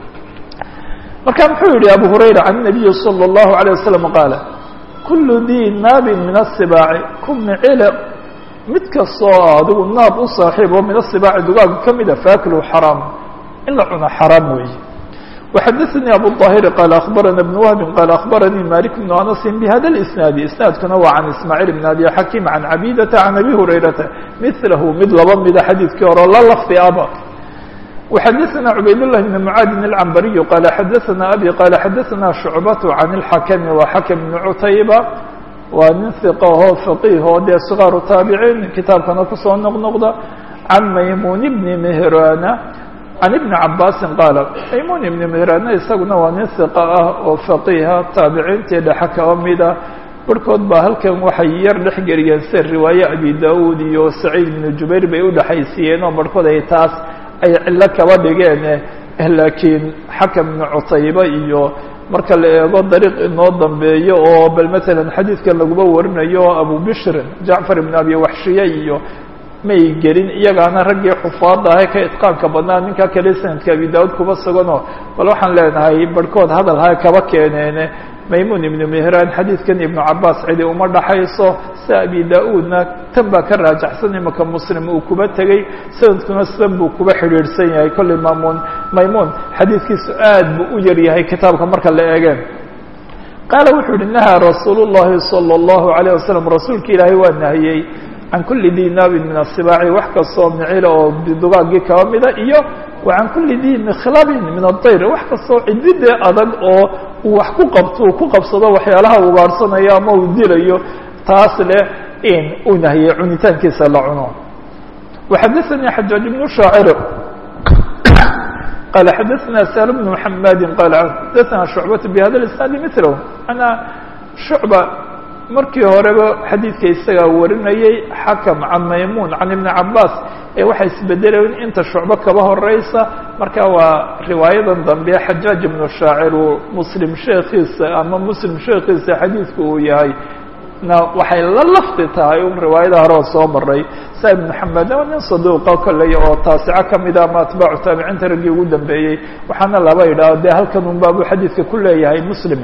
marka muxuu yihi abu hurayra can الnabiyi slى الlahu عalيه waslم qaala kulu dii naabin min الsibaaci ku micile mid kastoo adigu naab u saaxiib oo min الsibaaci dugaaga kamida faaklu xaraam in la cuno xaraam weeye وxadaثnii abu الطاhiri qaala akhbarana بn wahbi qaala akhbaranii malik bn anasi bhada اisnaadi isnaadkuna waa can ismaaعiil bn abi xakiim can cabidata can abi hurayrata milahu mid laba mida xadiidkii hore la lafdi aba وxadaثna cubayd لlah بn mعaadin الcambariyu qaala xadaثna abi qaala xadaثna shucbaة can الxakmi wa xakm bn cutayba waa nin hiqa oo faqiih oo dee صgaaru taabiciin kitaabkana kusoo noqnoqda can maymun bni mehrana can ibni cabaasin qaala maymun ibni mehrana isaguna waa nin hiqa ah oo faqiiha taabiciintii dhexe kaba mida barhkood baa halkan waxay yar dhex geliyeen se riwaaye abi da-uud iyo saciid bnu jubayr bay udhexaysiiyeen oo barhkood ay taas ay cillo kaba dhigeen laakiin xakam bnu cutayba iyo marka la eego dariiq inoo dambeeyo oo bal matalan xadiidkan laguba warinayo oo abu bishrin jacfar ibn abi waxshiye iyo may gelin iyagaana raggii xufaadda ahay ka itqaanka badnaa ninka kale sanadka abi da-uud kuba suganoo bal waxaan leenahay barhkood hadal ha kaba keeneene maymun ibnu mehraan xadiidkan ibnu cabaas cidi uma dhaxayso si abi da-uudna tan baa ka raajaxsan imaka muslim uu kuba tegey sanadkuna sidan buu kuba xidhiidhsan yahay kolley mamun maymuun xadiidkiisu aad buu u yar yahay kitaabka marka la eegeen qaala wuxuu yihi nahaa rasuul llahi salى اllahu عalيه wasalam rasuulka ilaahay waa nahiyey can kuli dii naabin min asibaaci wax kastoo micila oo dugaagii kaba mida iyo wa can kuli dii mikhlabin min adayr wax kastoo cididee adag oo uu wax ku qabto uu ku qabsado waxyaalaha ugaarhsanayo ama uu dilayo taas leh in uu nahiyey cunitaankiisa la cuno waxadaثanii xajaaj ibnu shaacir qaala xadaثna sahl bnu mxamadi qaala xadaثna shucbat bihada isnaadi milo ana shucba markii horeba xadiidka isagaa warinayay xakam can maymuun can ibni cabaas ee waxay isbedelayn inta shucbo kaba horeysa marka waa riwaayadan dambe xajaaj ibnu shaacir uu muslim sheekiisa ama muslim sheekiisa xadiidku uu yahay na waxay la lafdi tahay un riwaayada hore oo soo maray sa ibn maxamed waa nin saduuqa kolley oo taasico kamida ama atbaacu taabiciinta raggii ugu dambeeyey waxaana laba idhaah dee halkan un baabuu xadiidka ku leeyahay muslim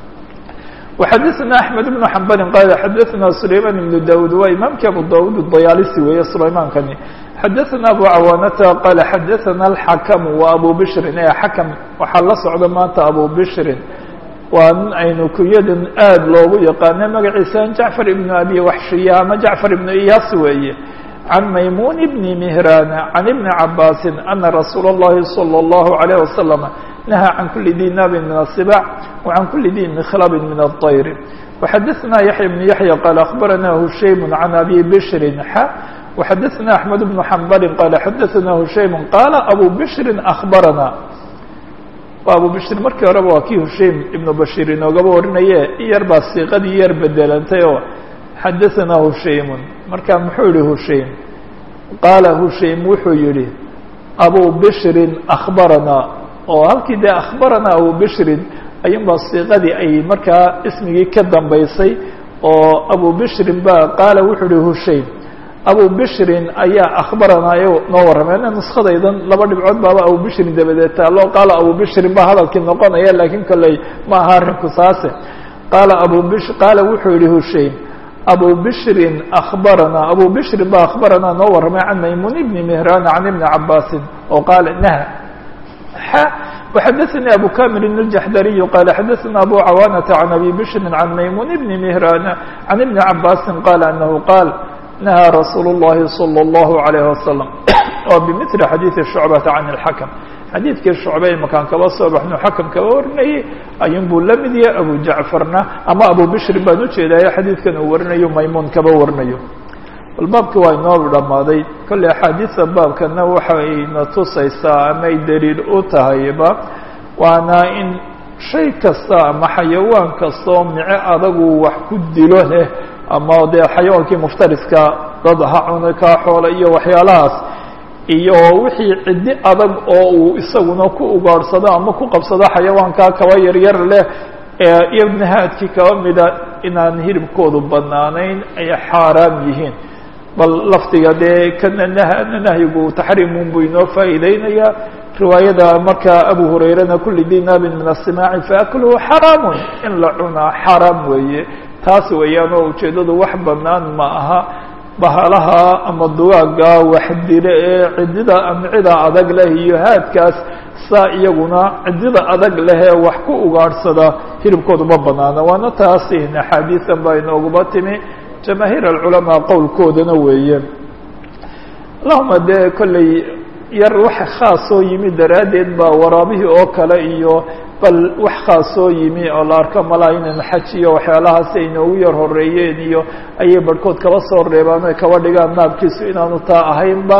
وxadaثna أحmed بن حmbali qaala xadaثna sulayman بn daud waa imaamkii abu daud dayaalisi weeye sulaymankani xadaثna abu cawaanata qaala xadaثna الxakm wa abu bishrin ee xakm waxaa la socda maanta abu bishrin waa nin aynu kunyadan aad loogu yaqaana magaciisa jacfar ibn abi waxshiya ama jacfar ibn iyas weeye can maymun bni mehrana can ibni cabaasi ana rasuul الlahi salى الlahu عalيه wasalam نهى عن كل ذي ناب من السباع وعن كل ذي مخلب من الطير وحدثنا يحيى بن يحيى قال أخبرنا هشيم عن أبي بشر حا وحدثنا أحمد بن حنبل قال حدثنا هشيم قال أبو بشر أخبرنا waa abu bishir markii horeba waa kii hushaym ibnu bashiir inoogaba warinaye iyar baa siiqadii yar bedelantay oo xadahanaa hushaymun marka muxuu yihi hushaym qaala hushaym wuxuu yihi abu bishrin akhbaranaa oo halkii dee akhbaranaa abu bishrin ayuunbaa siiqadii ay markaa ismigii ka dambaysay oo abu bishrin ba qaala wuxuu yihi hushaym abu bishrin ayaa akhbaranaayo noo warramay ana nuskadaydan laba dhibcood baaba abu bishrin dabadeed taalo qaala abu bishrin baa hadalkii noqonaya laakiin kolley ma aha arrinku saase qaala abu bish qaala wuxuu yihi hushaym abu bishrin akhbaranaa abu bishrin baa akhbaranaa noo warramay can maymun ibni mihran can ibni cabaasin oo qaala naha وxadثnي أbو كامل الجحdري قال xadثna أbو cawانة عن أbي بشر عن maymun بن مهrان عن بن عabاس قال أنه قال نهى رsuuل اللhi صلى الله عليه وسلم وبمثل xadيiث شعبة عن الحكم xadiidkii شhucbe imakaan kaba soo baxno xakم kaba warinayay ayun buu la mid yahay abu jacfarna ama abu bشhr baan ujeedaya xadiidkan uu warinayo maymun kaba warinayo bal baabki waa inoo dhammaaday kolley axaadiisa baabkana waxayna tusaysaa ama ay daliil u tahayba waana in shay kasta ama xayawaan kasta oo mice adagu wax ku dilo leh ama dee xayawaankii muftariska dad ha cuna kaa xoola iyo waxyaalahaas iyo wixii ciddi adag oo uu isaguna ku ugaadhsado ama ku qabsado xayawaankaa kaba yaryar leh ee iyo nahaadkii kaba mida inaan hilibkoodu banaanayn ay xaaraam yihiin bal lafdiga dee kana nahyigu taxriimun buu inoo faa'iideynaya riwaayada markaa abu hurayrana kuli di naabin min aلsimaaci faakluhu xaraamun in la cunaa xaraam weeye taas weeyaan oo ujeedadu wax banaan ma aha bahalaha ama dugaaga wax dile ee cidida amcida adag leh iyo haadkaas saa iyaguna cidida adag lehee wax ku ugaadhsada hilibkoodu ma banaana waana taas axaadiisan baa inooguba timi jamaahiir alculamaa qowlkoodana weeye allahuma dee kolley yar wax khaasoo yimi daraaddeed baa waraabihii oo kale iyo bal wax khaasoo yimi oo la arko malaa inan xaj iyo waxyaalahaas ay inoogu yar horeeyeen iyo ayay barhkood kaba soo reebaan oy kaba dhigaan naabkiisu inaanu taa ahaynba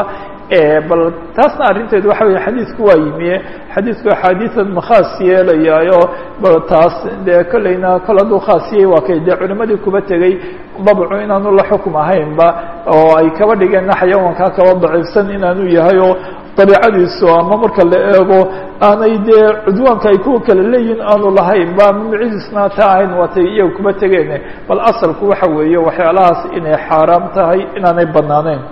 bal taasna arrinteedu waxa weeye xadiidku waa yimiye xadiidku axaadiisan ma khaas yeelayaayo bal taas dee kolleyna kol hadduu khaas yey waa kay dee culimadii kuba tegey dabcu inaanu la xukum ahaynba oo ay kaba dhigeenna xayawaankaa kaba daciifsan inaanu yahay oo dabiicadiisu ama marka la eego aanay dee cudwaanka ay kuwa kale leeyihin aanu lahaynba ama macidiisna taa ahayn waatay iyaga kuba tegeene bal asalku waxa weeye waxyaalahaas inay xaaraam tahay inaanay banaaneyn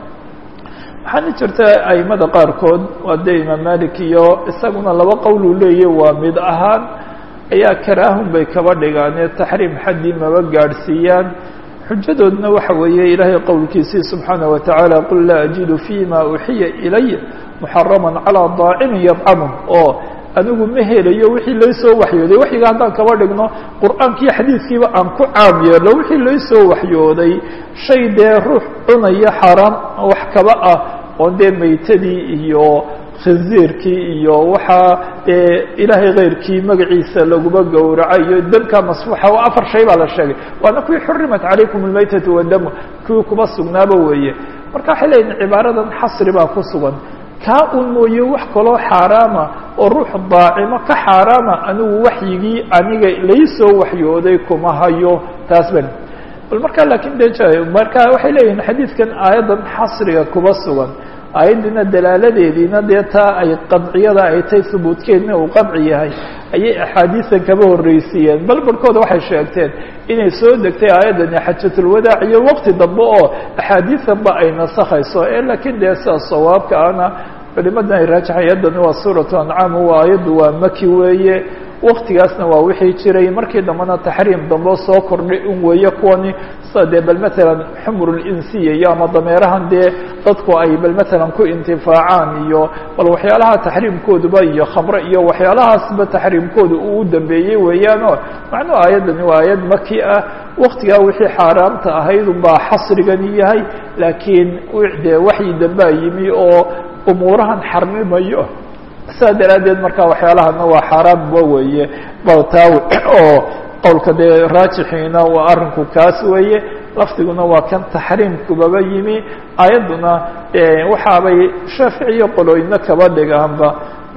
waxaana jirta aimada qaarkood waa dee imaam malik iyo isaguna laba qowl uu leeyahy waa mid ahaan ayaa karaahun bay kaba dhigaanee taxriim xaddii maba gaadhsiiyaan xujadoodna waxa weeye ilaahay qowlkiisii subxaanaه wataعaalى qul laa ajidu fيma uxiya ilaya muxarama calىa daacimin yadcamu oo anigu ma helayo wixii laysoo waxyooday waxyiga haddaan kaba dhigno qur'aankiiyo xadiidkiiba aan ku caam yeelo wixii laysoo waxyooday shay dee ruux cunaya xaaraam wax kaba ah oo dee maytadii iyo khinziirkii iyo waxaa dee ilaahay keyrkii magaciisa laguma gowraca iyo damka masfuuxa waa afar shay baa la sheegay waana kuwii xurimat calaykum almaytatu wadamu kuwii kuba sugnaaba weeye marka waxay leeyihin cibaaradan xasri baa ku sugan kaa un mooye wax kaloo xaaraama oo ruux daacimo ka xaaraama anigu waxyigii aniga laysoo waxyooday kuma hayo taas ban bal markaa laakiin de marka waxay leeyihin xadiidkan aayaddan xasriga kuba sugan aayaddiina dalaaladeediina dee taa ay qadciyada ay tay hubuudkeedna uu qadci yahay ayay axaadiisan kaba horreysiiyeen bal barhkooda waxay sheegteen inay soo degtay aayaddani xajatulwadaac iyo waqti dambe oo axaadiisanba ay nasakhayso ee laakiin dee sida sawaabka ana culimadna ay raajaxay ayaddani waa suuratu ancaam waa aayaddu waa maki weeye waktigaasna waa wixii jiray markii dambena taxriim dambe soo kordhay un weeye kuwani sida dee bal matalan xumrulinsiya iyo ama dameerahan dee dadku ay bal matalan ku intifaacaan iyo bal waxyaalaha taxriimkooduba iyo khamre iyo waxyaalahaasba taxriimkooda uu dambeeyey weeyaan oo macnuhu aayaddani waa aayad maki ah waktigaa wixii xaaraamta ahayd unbaa xasrigani yahay laakiin dee waxyi dambaa yimi oo umuurahan xarmimayo saa daraaddeed marka waxyaalahana waa xaaraamba weeye baltaa oo qowlka dee raajixiina waa arrinku kaas weeye lafdiguna waa kan taxriimkubaba yimi aayadduna waxaabay shaaficiyo qolooyina kaba dhigaanba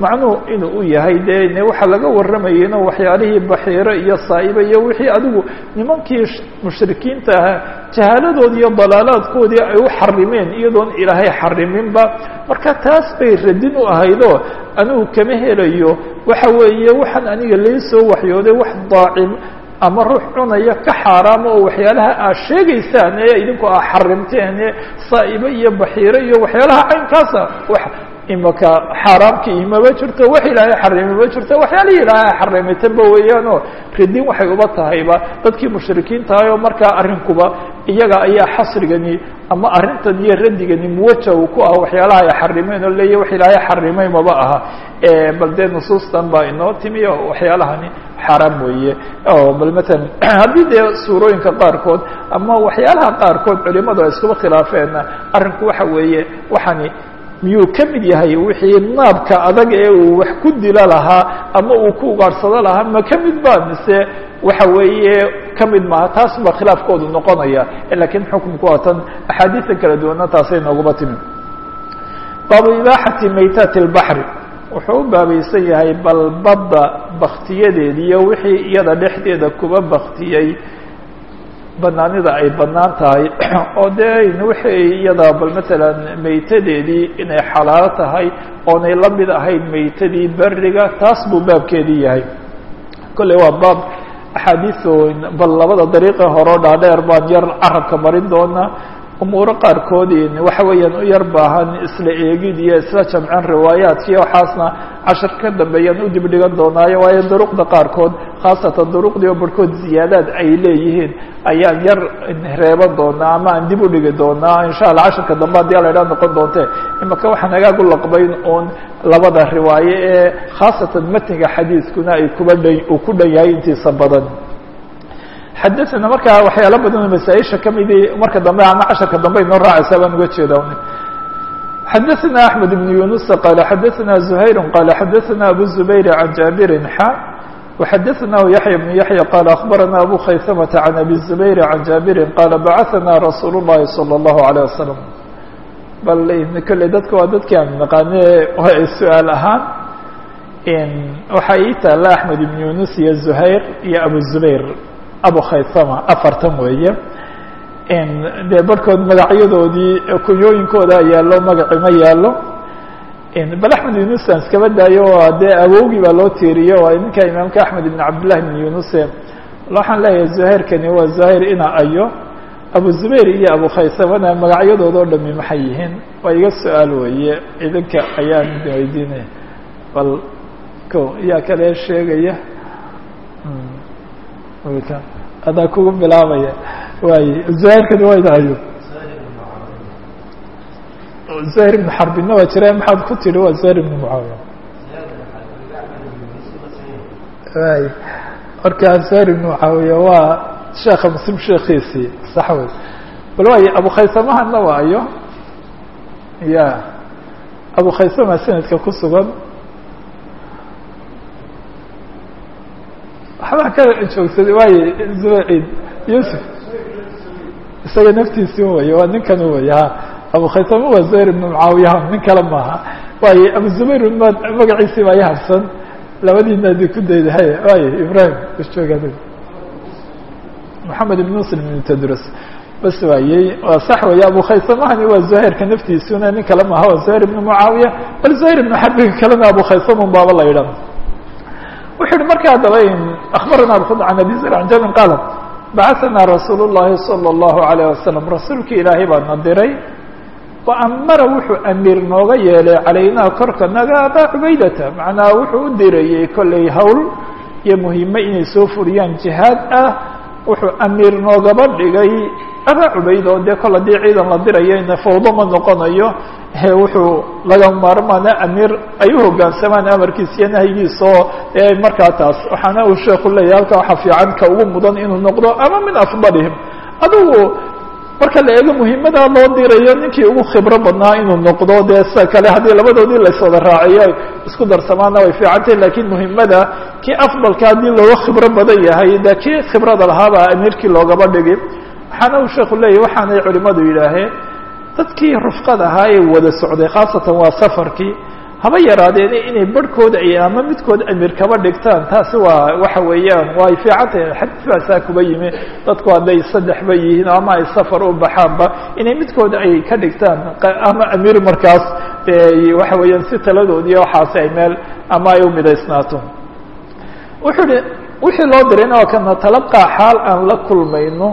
macnuhu inuu u yahay dee waxaa laga warramayeyna waxyaalihii baxiiro iyo saa'iba iyo wixii adigu nimankii mushrikiinta ahaa jahaaladoodii iyo dalaalaadkoodii ay u xarimeen iyadoon ilaahay xariminba marka taas bay radin u ahaydoo anigu kama helayo waxa weeye waxaan aniga lai soo waxyooday wax daacim ama ruux cunaya ka xaaraama oo waxyaalaha aad sheegaysaan ee idinku aa xarimteen ee saa'ibo iyo baxiiro iyo waxyaalaha caynkaasa wax imaka xaaraamka imaba jirto wax ilaahay xarimay ma jirto waxyaalihii ilaahay xarimaytaba weeyaanoo radin waxay uba tahayba dadkii mushrikiinta ah oo markaa arrinkuba iyaga ayaa xasrigani ama arrintan iyo radigani muwajahu ku ah waxyaalaha ay xarimeen oo leeya wax ilaahay xarimay maba aha bal dee nusuustan baa inoo timi oo waxyaalahani xaaraam weeye bal matalan haddii dee suurooyinka qaarkood ama waxyaalaha qaarkood culimadu ay iskuba khilaafeenna arrinku waxa weeye waxani miyuu ka mid yahay wixii naabka adag ee uu wax ku dila lahaa ama uu ku ugaarsado lahaa ma ka mid ba mise waxa weeye ka mid maaha taas baa khilaafkoodu noqonaya lakiin xukumku waa tan axaadiista kala duwana taasay nooguba timi baabu ibaaxati maytaati اlbaxri wuxuu u baabaysan yahay bal badda baktiyadeedi iyo wixii iyada dhexdeeda kuba baktiyey banaanida ay banaan tahay oo dee wixii iyada bal matalan maytadeedii inay xalaalo tahay oonay la mid ahayn maytadii beriga taas buu baabkeedii yahay kolley waa baab axaadiiso bal labada dariiqe horeo dhaadheer baan yar carabka marin doonaa umuuro qaarkood waxa weeyaan u yar baahan isla eegid iyo isla jamcin riwaayaadkiiyo waxaasna cashar ka dambeeyaan u dib dhigan doonaayo waayo duruqda qaarkood khaasatan duruqdii oo barhkood ziyaadaad ay leeyihiin ayaan yar reeban doonaa ama aan dib u dhigi doonaa insha allah casharka dambe haddii ala idhaa noqon doonte imaka waxaan hagaag u laqbayn uun labada riwaaye ee khaasatan matniga xadiiskuna ay kuba dhan uu ku dhan yahay intiisa badan xadaثna markaa waxyaalo badan oo masaaئisha kamidii marka dambe ama casharka dambe inoo raacaysa baan uga jeeda xadaثna أحmed بن يuنuس qال xadaثna زhayr qال xadaثna abu زbayr عan jaaبiri xa وxadaثnahu yaحyى بن yaحyى qال أخbarana abu khaysmةa عan abi زbayr عan jaaبiri qال bacaثna rasuul الlahi صلى الlaه عليه وasلم bal kole dadka waa dadki aan naqaane su-aal ahaan waxaa ii taala أحmed بن يuنuس iyo زhayr iyo abu زbayr abu khaysama afartan weeye dee barhkood magacyadoodii kunyooyinkooda yaallo magaci ma yaallo bal axmed yunus aan iskaba daayo waa dee awowgii baa loo tiiriyo waa ninka imaamka axmed ibn cabdillahi ibn yunuse waxaan leeyahay zuhayrkani waa zuhayr ina ayo abu zubayr iyo abu khaysamana magacyadooda o dhami maxay yihiin waa iga su-aal weeye idinka ayaan weydiinaya bal ko yaa kale sheegaya adaa kugu bilaabaya waay zuhayrkani waa inayo zuhayr ibn xarbina waa jira maxaad ku tiri waa zuhayr ibn mucaawiya waay markaa zuhayr ibn mucaawiya waa sheekha muslim sheekiisii sax wey bal waay abu khaysamahana waayo ya abu khaysama sanadka ku sugan waxbaa ka joogsaday waaye zubaciid yusuf isaga naftiisi wey waa ninkan wey ha abu khaysama waa zuhayr ibn mucaawiya nin kale maaha waaye abu zubayr ma magaciisii baa ihabsan labadiina adi ku dayda hay waaye ibrahim isjooga moxamed ibn muslim ibn tadrus bas waayey waa sax weeye abu khaysamahani waa zuhayrka naftiisuna nin kale maaha waa zuhayr ibn mucaawiya bal zuhayr ibn xarbiga kalena abu khaysaman baaba la yidhan wuxu uhi marka adaba aخbarana bd an abi zr an jabin qaala bacaثna rasuul الlahi salى الlahu عalيه wasalam rasuulki ilaahay baa na diray waamara wuxuu amiir nooga yeelay calaynaa korka naga abaa cubaydata macnaa wuxuu u dirayey kolley hawl iyo muhime inay soo furiyaan jihaad ah wuxuu amiir noogaba dhigay abaa cubayd oo dee kol haddii ciidan la dirayayna fawdo ma noqonayo wuxuu laga maarmaana amiir ay u hoggaansamaan amarkiisa iyo nahyigiisoo markaa taas waxaana uu sheeku leeyahy halka waxa fiican ka ugu mudan inuu noqdo ama min afdalihim adigu marka la eego muhiimada loo dirayo ninkii ugu khibro badnaa inuu noqdo dee sida kale haddii labadoodii layswada raaciyo isku darsamaana way fiicantahy lakiin muhiimada kii afdalka haddii looga khibro badan yahay de kii khibrada lahaabaa amiirkii loogaba dhigi waxaana uu sheeku leeyahy waxaanay culimadu yidhaaheen dadkii rufqad ahaa ee wada socday khaasatan waa safarkii haba yaraadeena inay barhkooda ay ama midkood amiir kaba dhigtaan taasi waa waxa weeyaan waa ay fiican tahay xadiis baasaa kuba yimi dadku hadday saddexba yihiin ama ay safar u baxaanba inay midkooda ay ka dhigtaan ama amiir markaas waxa weeyaan si taladoodii waxaasi ay meel ama ay u midaysnaato wuxuu hi wixii loo dirayna waa kana talaqaa xaal aan la kulmayno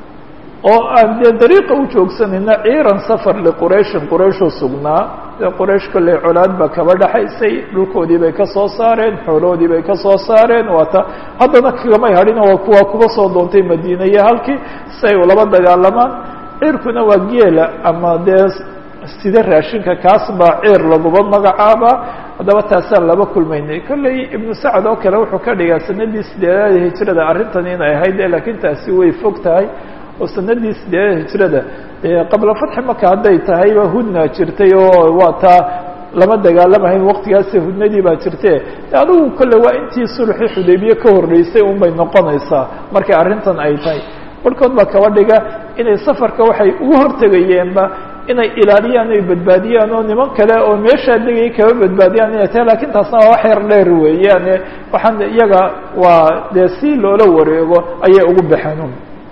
oo aan dee dariiqa u joogsanayna ciiran safar liqurayshin qurayshoo sugnaa dee quraysh kolley colaad baa kaba dhaxaysay dhulkoodii bay ka soo saareen xooloodii bay ka soo saareen waata haddana kagamay hadhina waa kuwa kuba soo doontay madiina iyo halkii si ay ulaba dagaalamaan ciirkuna waa geela ama dee sida raashinka kaas baa ciir laguba magacaaba haddaba taasaan laba kulmaynay kolley ibnu sacad oo kale wuxuu ka dhigaa sanadii sideedaada hijrada arrintan inay ahayd laakiin taasi way fog tahay oo sanadii sideedada hijrada qabla fatxi maka hadday tahayba hudna jirtay oo waa taa lama dagaalamahayn waqtigaasi hudnadii baa jirte adigu kolle waa intii sulxii xudaybiye ka horreysay un bay noqonaysaa markay arrintan ay tahay barhkood baa kaba dhiga inay safarka waxay ugu hortegayeenba inay ilaaliyaan ay badbaadiyaan oo niman kale oo meeshaa degay kaba badbaadiyaan inay tahay lakiin taasna waa wax yar dheer weeyaane waxaan iyaga waa dee si loola wareego ayay ugu baxeen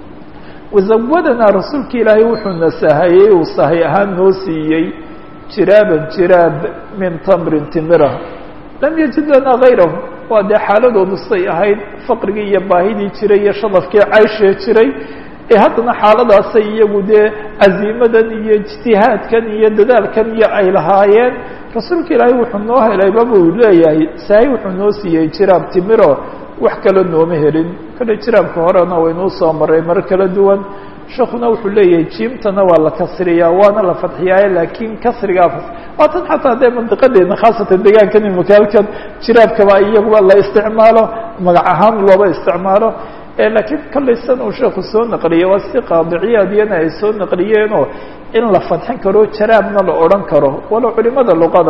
wazawadanaa rasuulka ilaahay wuxuuna sahayey uu sahay ahaan noo siiyey jiraaban jiraab min tamrin timira lam yajid lanaa gayrahu waa dee xaaladoodu say ahayd faqrigii iyo baahidii jiray iyo shadafkii cayshee jiray ee haddana xaaladaasay iyagu dee caziimadan iyo ijtihaadkan iyo dadaalkan iyo ay lahaayeen rasuulka ilaahay wuxuu noo helayba buu leeyahay sahay wuxuu noo siiyey jiraab timiro wax kale nooma helin kale jiraabka horena waynuu soo maray mar kala duwan sheekuna wuxuu leeyahay jiimtana waa la kasriyaa waana la fadxiyaaye laakiin kasrigaa waa tan xataa dee mandiqadeena khaasatan deegaankan makaalkan jiraabkaba iyaguba la isticmaalo magac ahaan looba isticmaalo laakiin kalaysan uu sheeku soo naqliyay waa si qaadiciyadiyana ay soo naqliyeenoo in la fadxin karo jaraabna la odhan karo walow culimada luqada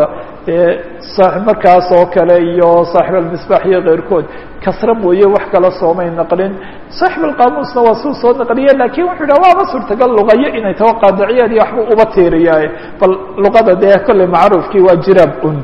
markaas oo kale iyo saaxib almisbaax iyo keyrkood kasra mooye wax kala soomay naqlin saaxib alqaamuusna waa suu soo naqliye lakin wuxuu yidhah waaba suurtagal luqayo inay taho qaadiciyad iyo waxba uba tiiriyaaye bal luqada dee kolley macruufkii waa jiraab un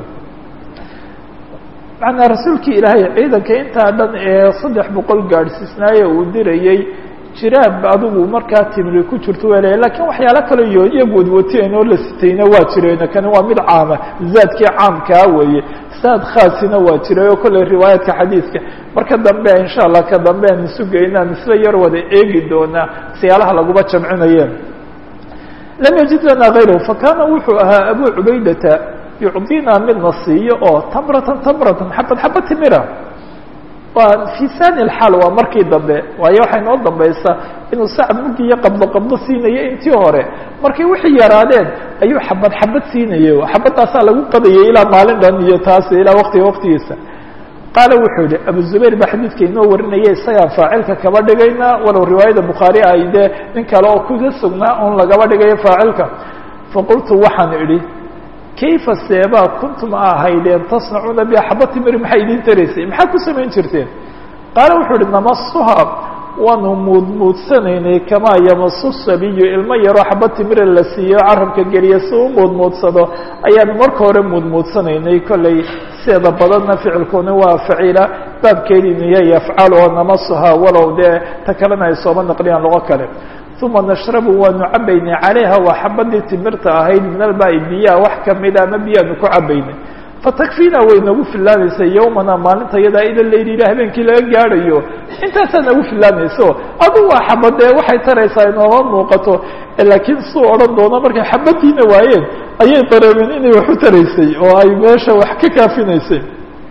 macnaa rasuulkii ilaahay ciidanka intaa dhan ee saddex boqol gaadhsiisnaaye uu dirayey jiraab adigu markaa timri ku jirto welaya lakiin waxyaalo kale iyo iyagood wateen oo la sitayna waa jireen kani waa mid caama zaadkii caamkaa weeye saad khaasina waa jiray oo kolley riwaayaadka xadiidka marka dambe insha allah ka dambe aan isu geynaa misle yar wada eegi doonaa siyaalaha laguma jamcinayeen lam yajid lanaa gayrahu fakaana wuxuu ahaa abu cubaydata yucdinaa midna siiyo oo tamratan tamratan xabad xabad timira waa fi sani lxaal waa markii dambe waayo waxay noo dambaysaa inuu sacad muggi iyo qabdo qabdo siinayo intii hore markay wixii yaraadeen ayuu xabad xabad siinayay xabadaasaa lagu qadayay ilaa maalin dhan iyo taas ilaa waqtiga waqtigiisa qaala wuxuu yihi abu zubayr baa xadiidka inoo warinaya isagaa faacilka kaba dhigayna walow riwaayada bukhaari ay dee nin kale oo kuga sugnaa un lagaba dhigayo faacilka faqultu waxaan idhi kayfa seebaa kuntum a ahaydeen tasnacuuna biha xaba timir maxay idiin taraysay maxaad ku samayn jirteen qaala wuxuu uhi namasuha waanu muudmuudsanaynay kamaa yamasu sabiyu ilmo yaroo xaba timira la siiyo carabka geliya si u muudmuudsado ayaanu marka hore muudmuudsanaynay kolley seeda badanna ficilkoona waa faciila baabkeediinu iyo yafcaal oo namasuha walow dee ta kalena ay sooba naqliyaan lugo kale uma nashrabu waanu cabaynay calayha waa xabadii timirta ahayd min albaai biyaha wax kamida ama biyaanu ku cabaynay fatakfiina way nagu filaanaysa yowmana maalinta yadaa ida layliila habeenkii laga gaadhayo intaasaa nagu filaanayso adu waa xabadee waxay taraysaa inooma muuqato laakiin suu odhan doono markay xabadiina waayeen ayay dareemeen inay wax u taraysay oo ay meesha wax ka kaafinaysay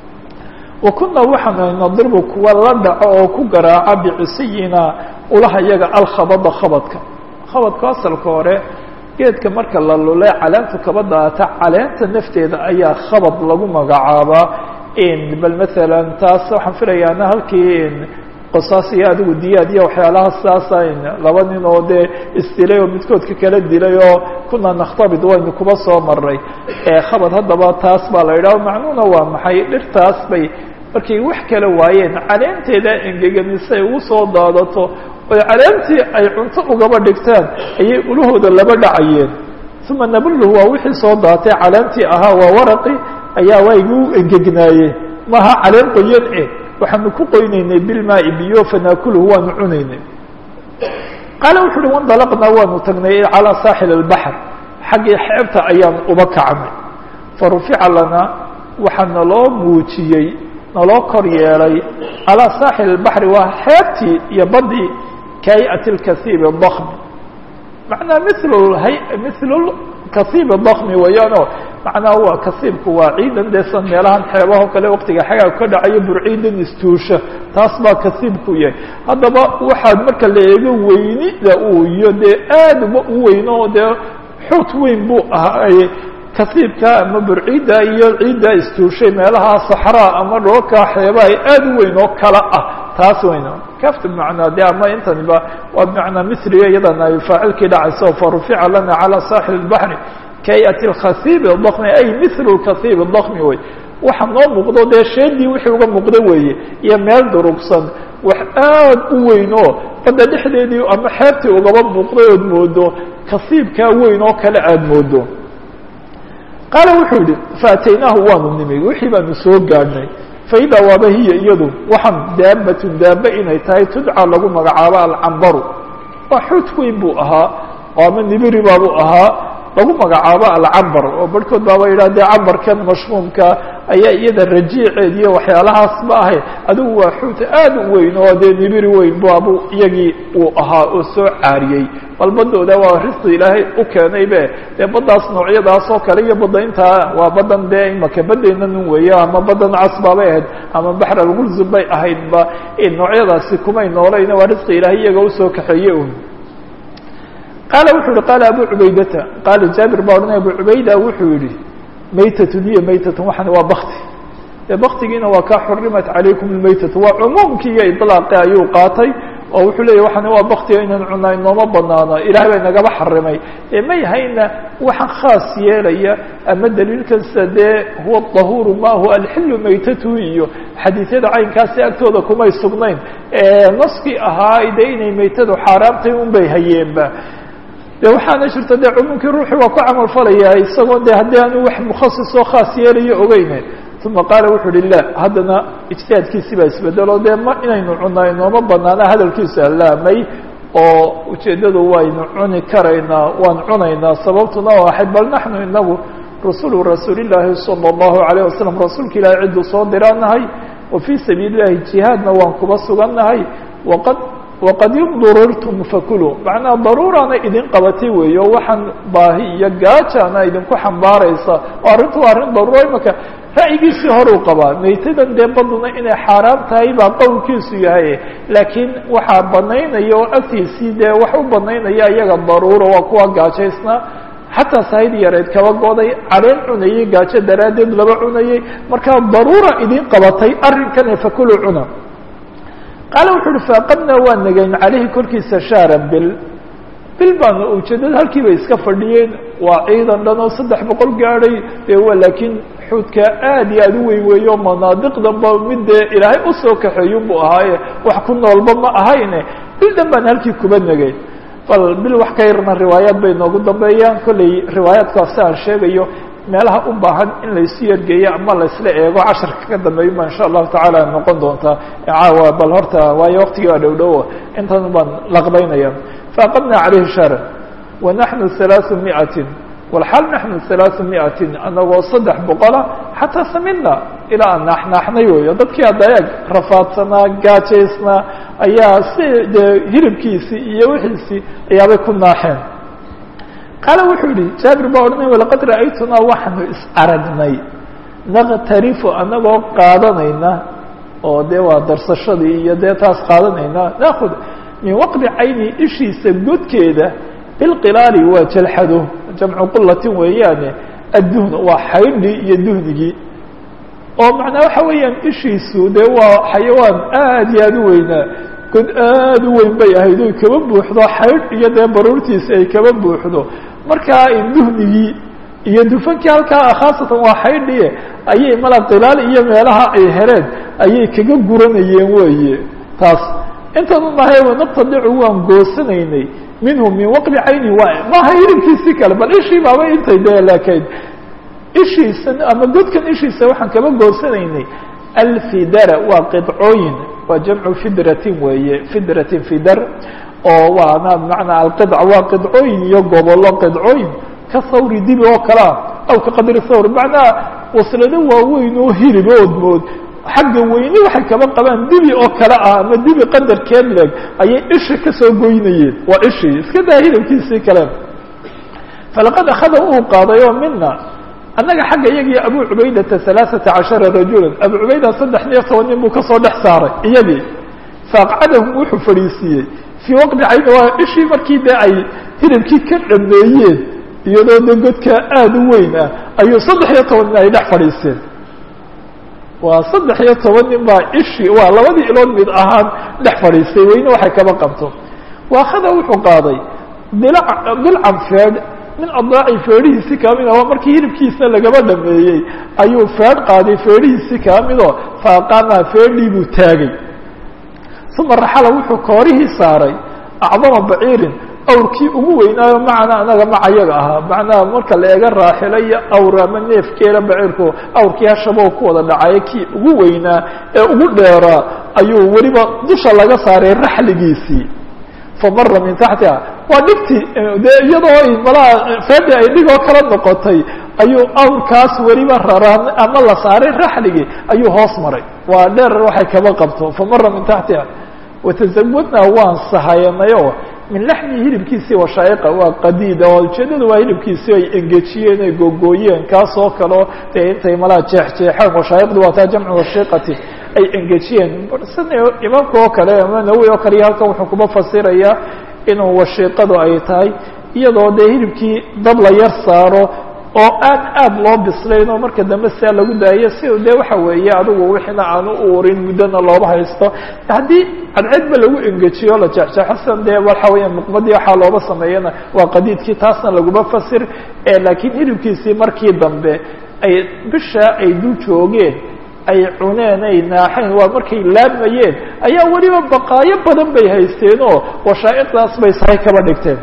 wa kunaa waxaanu nadribu kuwa la dhaco oo ku garaaca bicisiyina ulaha iyaga alkhabada khabadka khabadka asalka hore geedka marka la lulay caleenta kaba daata caleenta nafteeda ayaa khabad lagu magacaabaa bal maalan taas waxaan filayaana halkii qosaas iyo adigu diyaad iyo waxyaalaha saasa laba nin oo dee isdilay oo midkoodka kala dilay oo kuna nakhtabid waynu kuba soo maray khabad haddaba taas baa la yidhaha macnuuna waa maxay dhirtaas bay markay wax kala waayeen caleenteeda engeganisay ugu soo daadato oy caleentii ay cunto ugaba dhigtaan ayay ulahooda laba dhacayeen uma nabluhu waa wixii soo daatay caleentii ahaa waa waraqi ayaa waa igu engegnaaye maha caleen qoyan e waxaanu ku qoynaynay bilmaai biyo fanaakulhu waanu cunaynay qaala wuxu uhi wandalaqnaa waanu tagnay calىa saaxil الbaxr xaggii xeebta ayaan uba kacnay farufica lanaa waxaa naloo muujiyey naloo kor yeelay calىa saaxil الbaxri waa xeebtii iyo badii kayat اlkasiib الضakmi macnaa mil mil kasiib الضakmi weeyaano macnaha waa kasiibku waa ciidan deesan meelahan xeebaho kale waqtiga xagaa ka dhacayo burciidan istuusha taas baa kasiibku yahay haddaba waxaad marka la eego weynida uu iyo dee aad uba u weyno dee xuut weyn buu ahaay kasiibka ama burciidda iyo ciidda istuushay meelaha saxraa ama dhoolka xeebaha aad u weyn oo kala ah taas weyno kafta bmacnaa de ama intaniba waa bmacnaa misriga iyadana ay faacilkii dhacayso farufica lana calى saaxil الbaحri kayat اlkhasiib الضakmi ay mil اkasiib الضakmi wey waxa noo muuqdo dee sheedii wixii uga muuqdo weeye iyo meel durugsan wax aad u weyn oo badda dhexdeedii ama xeebtii ugaba muuqday ood moodo kasiibkaa weyn oo kale aad moodo qaala wuxuu yihi faataynaahu waanu nimi wixii baanu soo gaadhnay faidaa waaba hiya iyadu waxaan daabatun daaba inay tahay tudca lagu magacaabo alcambaru waa xuut weyn buu ahaa oo ama nibiri baabuu ahaa lagu magacaabo alcambar oo barhkood baaba yidhah dee cambarkan mashmuumka ayaa iyada rajiiceed iyo waxyaalahaas ba ahay adigu waa xuut aad u weyn oo dee nibiri weyn baabu iyagii uu ahaa oo soo caariyey bal badooda waa risqi ilaahay u keenay be dee baddaas noocyadaas oo kale iyo badda intaa waa badan dee imaka baddaynan weeye ama badan casba bay ahayd ama baxr algulzum bay ahaydba noocyadaasi kumay noolayna waa risqi ilaahay iyaga usoo kaxeeye un qaala wuxuu yihi qaala abu cubaydata qaala jaabir baa odhanaya abu cubayda wuxuu yihi maytatun hiya maytatun waxan waa bakti dee baktigiina waa kaa xurimat calaykum lmaytatu waa cumuumkii iyo ilaaqi ayuu qaatay oo wuxuu leeyahy waxan waa baktiga inaan cunaa inooma banaano ilahay baa nagaba xarimay ee may hayna waxaan khaas yeelaya ama daliilkansa dee huwa dahuuru ma huwa alxilu maytatu iyo xadiisyada caynkaasi agtooda kumay sugnayn naskii ahaa de inay maytadu xaaraamtay un bay hayeenba de waxaana jirta dee cumuumkii ruuxi waa ku camal falaya isagoo de haddii aanu wax mukhasis oo khaas yeelayo ogeyne uma qaala wuxu uhi la haddana ijtihaadkiisi baa isbedelo dee ma inaynu cunaa inooma banaana hadalkiisa laamay oo ujeeddadu waynu cuni karaynaa waan cunaynaa sababtuna oo ahayd bal naxnu inagu rasulu rasuulillaahi sala allahu alayh wasalam rasuulka ilaahay cidduu soo diraanahay wa fii sabiili llahi jihaadna waan kuba sugannahay waqad waqad yudururtum fakuluu macnaa daruurana idin qabatay weeye oo waxaan baahi iyo gaajaana idinku xambaaraysa oo arrintu waa arrin daruuro imaka ra'yigiisii horuu qabaa maytadan dee baduna inay xaaraam tahay baa qowlkiisu yahay laakiin waxaa banaynaya oo agtiisii dee wax u banaynaya iyaga daruuro waa kuwa gaajaysnaa xataa sahaydi yareed kaba goday caleen cunayey gaajo daraaddeed laba cunayey markaa daruura idin qabatay arrinkane fakuluu cuna qaala wuxu uhi faaqadnaa waa nagayn calayhi korkiisa shahran bil bil baana ujeedada halkii bay iska fadhiyeen waa ciidan dhan oo saddex boqol gaadhay dee waa laakiin xuudka aad iyo aad u weyn weeyo manaadiqdanba mid dee ilaahay usoo kaxeeyun buu ahaaye wax ku noolba ma ahayne bil dhan baan halkii kuba nagayn bal bil wax ka yarna riwaayaad bay noogu dambeeyaan kollay riwaayaadkaas si aan sheegayo meelaha u baahan in laysu yergeeyo ama laysla eego casharka ka dambeeyo ma insha allahu tacaala noqon doontaa caawa bal horta waayo waqtigii waa dhow dhowo intan baan laqbaynaya faaqadna calayhi shahran wanaxnu halaaثu miatin walxaal naxnu halaaثu miatin anagoo saddex boqola xataa samina ilaa aan naaxnaaxnay weeyo dadkii adayag rafaadsanaa gaajaysnaa ayaa si dee hilibkiisii iyo wixiisii ayaabay ku naaxeen qaala wuxuu yihi jaabir baa odhanay walaqad ra'aytunaa waxaanu is aragnay naqtarifu anagoo qaadanayna oo dee waa darsashadii iyo dee taas qaadanayna naakud min waqdi cayni ishiisa godkeeda bilqilaali waa jalxado jamcu qulatin weeyaane adduhn waa xaydhii iyo duhnigii oo macnaa waxa weeyaan ishiisu dee waa xayawaan aad iyo aad u weynaa god aad u weyn bay ahayd oy kaba buuxdo xaydh iyo dee baruurtiisi ay kaba buuxdo markaa duhnigii iyo dufankii halkaa khaasatan waa xaydhiye ayay mala qilaal iyo meelaha ay heleen ayay kaga guranayeen weeye taas intan unahay naqtadicu waan goosanaynay minhu min waqdi cayni waa maaha hilibkiisii kale bal ishii baaba intay dee laakayd ishiisan ama godkan ishiisa waxaan kaba goosanaynay alfidara waa qidcooyin waa jamcu fidratin weeye fidratin fidar oo waana bimacnaa alqidc waa qidcooyin iyo gobollo qidcooyin ka thawri dibi oo kale ah aw ka qadri thawr macnaha waslado waaweyn oo hilib oodmood xagga weyne waxay kaba qabaan dibi oo kale ah ama dibi qadarkeed leeg ayay isha ka soo goynayeen waa ishii iska daa hilibkiisii kale falaqad akhada uu qaaday oo mina annaga xagga iyagii abu cubaydata alaaثata cashara rajulan abu cubayda saddex iyo toban nin buu kasoo dhex saaray iyagii faaqcadahum wuxuu fadhiisiiyey fii waqti cayni waa ishii markii dee ay hilibkii ka dhameeyeen iyadoo de godka aada u weyn ah ayuu saddex iyo toban nin ay dhex fadhiiseen waa saddex iyo toban nin baa ishii waa labadii ilood mid ahaan dhex fadhiistay weyne waxay kaba qabto waakhada wuxuu qaaday dila dilcan feedh min adaaci feedhihiisi kaa mida waa markii hilibkiisna lagaba dhameeyey ayuu feedh qaaday feedhihiisi kaa midoo faaqamaa feedhii buu taagay uma raxala wuxuu koorihii saaray acdama baciirin awrkii ugu weynaayo macana anaga macayaga ahaa macnaha marka la eega raaxilo iyo awr ama neefkeela baciirku awrkii hashaboo ku wada dhacaya kii ugu weynaa ee ugu dheeraa ayuu weliba dusha laga saaray raxligiisii famara min taxtiha waa dhigtii dee iyadoo malaa feedhi ay dhigoo kala noqotay ayuu awrkaas weliba raraan ama la saaray raxligii ayuu hoos maray waa dheer waxay kaba qabto famara min taxtiha watazawadnaa waan sahayanayoo min laxmi hilibkiisii washaa'iqa waa qadiida oo ujeedadu waa hilibkiisii ay engejiyeen ay googooyeen kaasoo kaleo dee intay malaa jeexjeexaan washaa'iqdu waa taa jamcu washiiqati ay engejiyeen sida imaamka oo kale ama nawi oo kale iyo halkan wuxuu kuma fasirayaa inuu washiiqadu ay tahay iyadoo dee hilibkii dab la yar saaro oo aan aad loo bislayn oo marka dambe siaa lagu daayo si dee waxa weeye adigu wixina aan u urin muddona looba haysto haddii cadceedba lagu engejiyo la jeexjeexo sidan dee waxa weeya muqmadii waxaa looba sameeyana waa qadiidkii taasna laguma fasir laakiin hilibkiisii markii dambe ay bisha ay dul joogeen ay cuneen ay naaxeen waa markay laabmayeen ayaa weliba baqaayo badan bay haysteen oo washaa'iqdaas bay sahay kaba dhigteen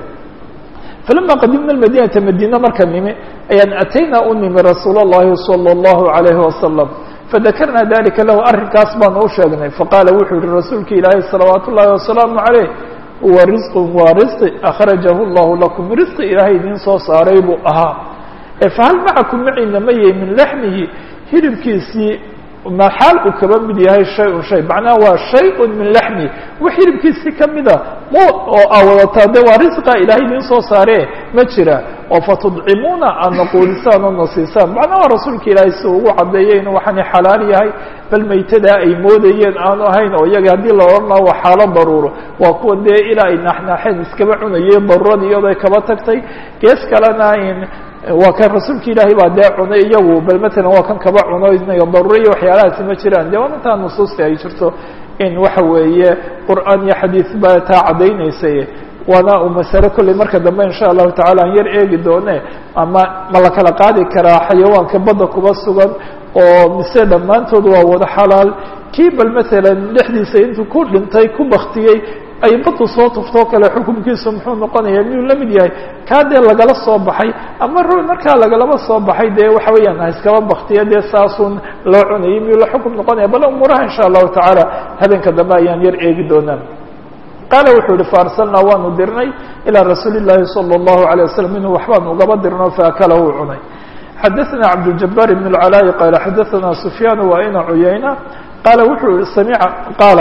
falama qadimna madinata madiina marka nimi ayaan ataynaa u nimi rasuul اllahi salى اllahu عalayhi wasalam fadakarna dalika lahu arrinkaas baanu u sheegnay faqaala wuxuu yihi rasuulka ilaahay salawaat ullahi wasalaamu عalayh huwa risqu waa risqi akhrajahu llahu lakum risqi ilaahay idiin soo saaray buu ahaa fahal macakum macina ma yahi min laxmihi hilibkiisii maxaal uu kaba mid yahay shay-un shay macnaha waa shay-un min laxmi wax hilibkiisii kamida mo oo aa wadataa de waa risqa ilaahay idiin soo saaree ma jira oo fatudcimuuna aadna quudisaan oo nasiisaan macnaha waa rasuulka ilaahay si ugu caddeeyay inuu waxani xalaal yahay bal maytadaa ay moodayeen aanu ahayn oo iyaga haddii la odhan laha waa xaalo daruuro waa kuwa dee ilaa ay naaxnaaxeen iskaba cunayeen daruuradii iyadoo ay kaba tagtay gees kalena in waa kan rasuulka ilaahay baa dee cunay iyagu bal matalan waa kan kaba cuno inaga daruuro iyo waxyaalahaasi ma jiraan dee waa intaa nusuusta ay jirto in waxa weeye qur'aan iyo xadiis baa taa caddaynaysay waana uu masalo kolley marka dambe insha allahu tacala aan yar eegi doone ama ma la kala qaadi karaa xayawaanka badda kuba sugan oo mise dhammaantood waa wada xalaal kii bal matalan dhexdiisa intuu ku dhintay ku baktiyey ay baddu soo tuftoo kale xukunkiisu muxuu noqonaya miyuu la mid yahay kaa dee lagala soo baxay ama ru markaa lagalaba soo baxay dee waxa weeyaan ha iskaba baktiya dee saasun loo cunayay miyuu la xukum noqonaya bal umuuraha insha allahu tacaala habeenka dambe ayaan yar eegi doonaa qaala wuxuu yihi faarsalnaa waanu dirnay ilaa rasuuli llaahi salى اllahu عalيه wasalam inuu waxbaanu ugaba dirno faakalahu u cunay xadaثna cabdاljabbaar ibn اlcalaa'i qaala xadaثna sufyaan waa ina cuyayna qaala wuxuu yihi samica qaala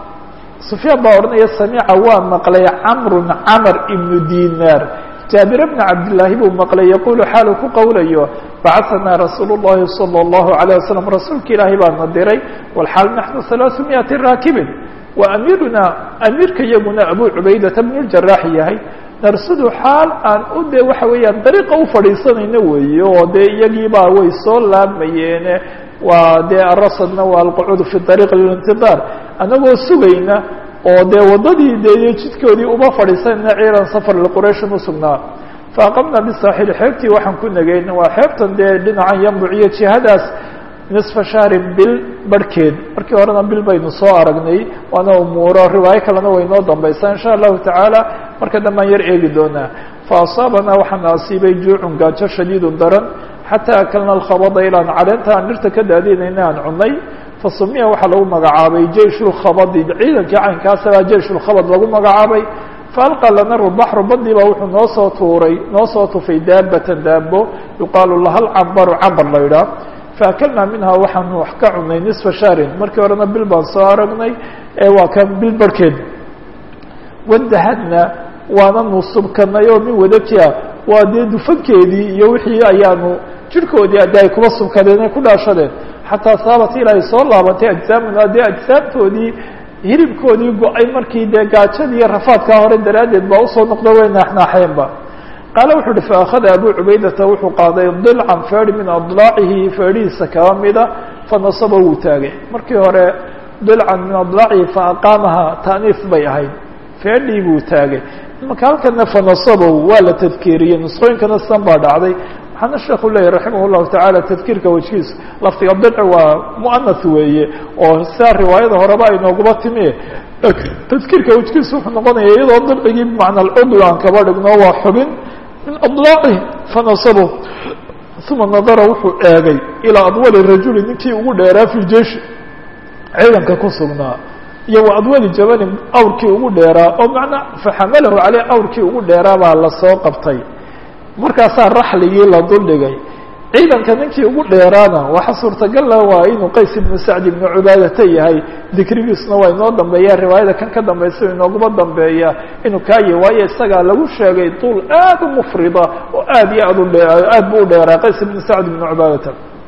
sufyaan baa odhanaya samica waa maqlay camrun camr ibnu dinaar jaabir bna cabdillaahi buu maqlay yaqulu xaalu ku qowlayo bacaثanaa rasuulu llahi salى اllahu عalيه wasalam rasuulka ilaahay baana diray walxaal naxnu halaaثu miati raakibin wa amiiruna amiirka iyaguna abu cubaydata bnu jaraax yahay narsudu xaal aan u dee waxa weeyaan dariiqa u fadhiisanayna weeye oo dee iyagiibaa way soo laabmayeene waa dee arasadna waa alqucuud fi ariiq lilintidaar anagoo sugayna oo dee waddadii dee jidkoodii uma fadhiisanayna ciidan safar liqurayshin usugnaa faaqamna bisaaxili xeebtii waxaan ku nagayna waa xeebtan dee dhinacan yambuciyo jihadaas nisfa shahrin bil barhkeed markii horena bil baynu soo aragnay waana umuuro riwaayo kalena way noo dambaysaa insha allahu tacaala marka dambaan yar eegi doonaa fa asaabanaa waxaana asiibay juucun gaajo shadiidun daran xataa akalna alkhabada ilaan caleenta aan dhirta ka daadinayna aan cunay fasumiya waxaa lagu magacaabay jeish lkhabadi ciidankii caynkaasa baa jeish lkhabad lagu magacaabay faalqa lana rubax rubadii baa wuxuu noo soo tuuray noo soo tufay daabatan daabo yuqaalu laha alcambaru cambar la yidhaah faakalnaa minhaa waxaanu wax ka cunay nisfa shaarin markii horena bil baan soo aragnay ee waa kan bil barhkeed wadahadna waana nu subkanay oo min wadakia waa dee dufankeedii iyo wixii ayaanu jirhkoodii ade ay kuba subkadeen ay ku dhaashadeen xataa saabat ilaa ay soo laabantay ajsaamuna dee ajsaamtoodii hilibkoodii go-ay markii dee gaajadii iyo rafaadkaa hore daraaddeed baa usoo noqda way naaxnaaxeenba qaala wuxuu uhi faakhada abu cubaydata wuxuu qaaday dilcan feedhi min adlaacihi feedhihiisa kaba mida fanasaba wuu taagay markii hore dilcan min adlaacihi faaqaamaha ta'niif bay ahayd feedhii buu taagay imanka halkana fanasabow waa la tadkiiriyey nusqooyinkana sidan baa dhacday waxaana sheekhu leeyahy raximah llahu tacaala tadkiirka wejgiisa laftiga dilci waa mu'anath weeye oo sidaa riwaayada horeba ay nooguba timi tadkiirka wejgiisa wuxuu noqonaya iyadoo dilcigii bimacna alcudwi aan kaba dhigno waa xubin min adlaacihi fanasabo uma nadara wuxuu eegay ilaa adwali rajuli ninkii ugu dheeraa fi jeishi ciidanka ku sugnaa iyo wa adwali jabalin awrkii ugu dheeraa oo macnaa faxamalahu caleyh awrkii ugu dheeraa baa lasoo qabtay markaasaa raxligii la duldhigay ciidanka ninkii ugu dheeraana waxa suurtagala waa inuu qays ibnu sacd ibnu cubaadata yahay dikrigiisuna waa inoo dambeeya riwaayada kan ka dambaysa inooguma dambeeya inuu kaaye waayo isagaa lagu sheegay duul aad u mufrida oo aad iyo aad u dhe aad bu u dheeraa qays ibnu sacd ibnu cubaadata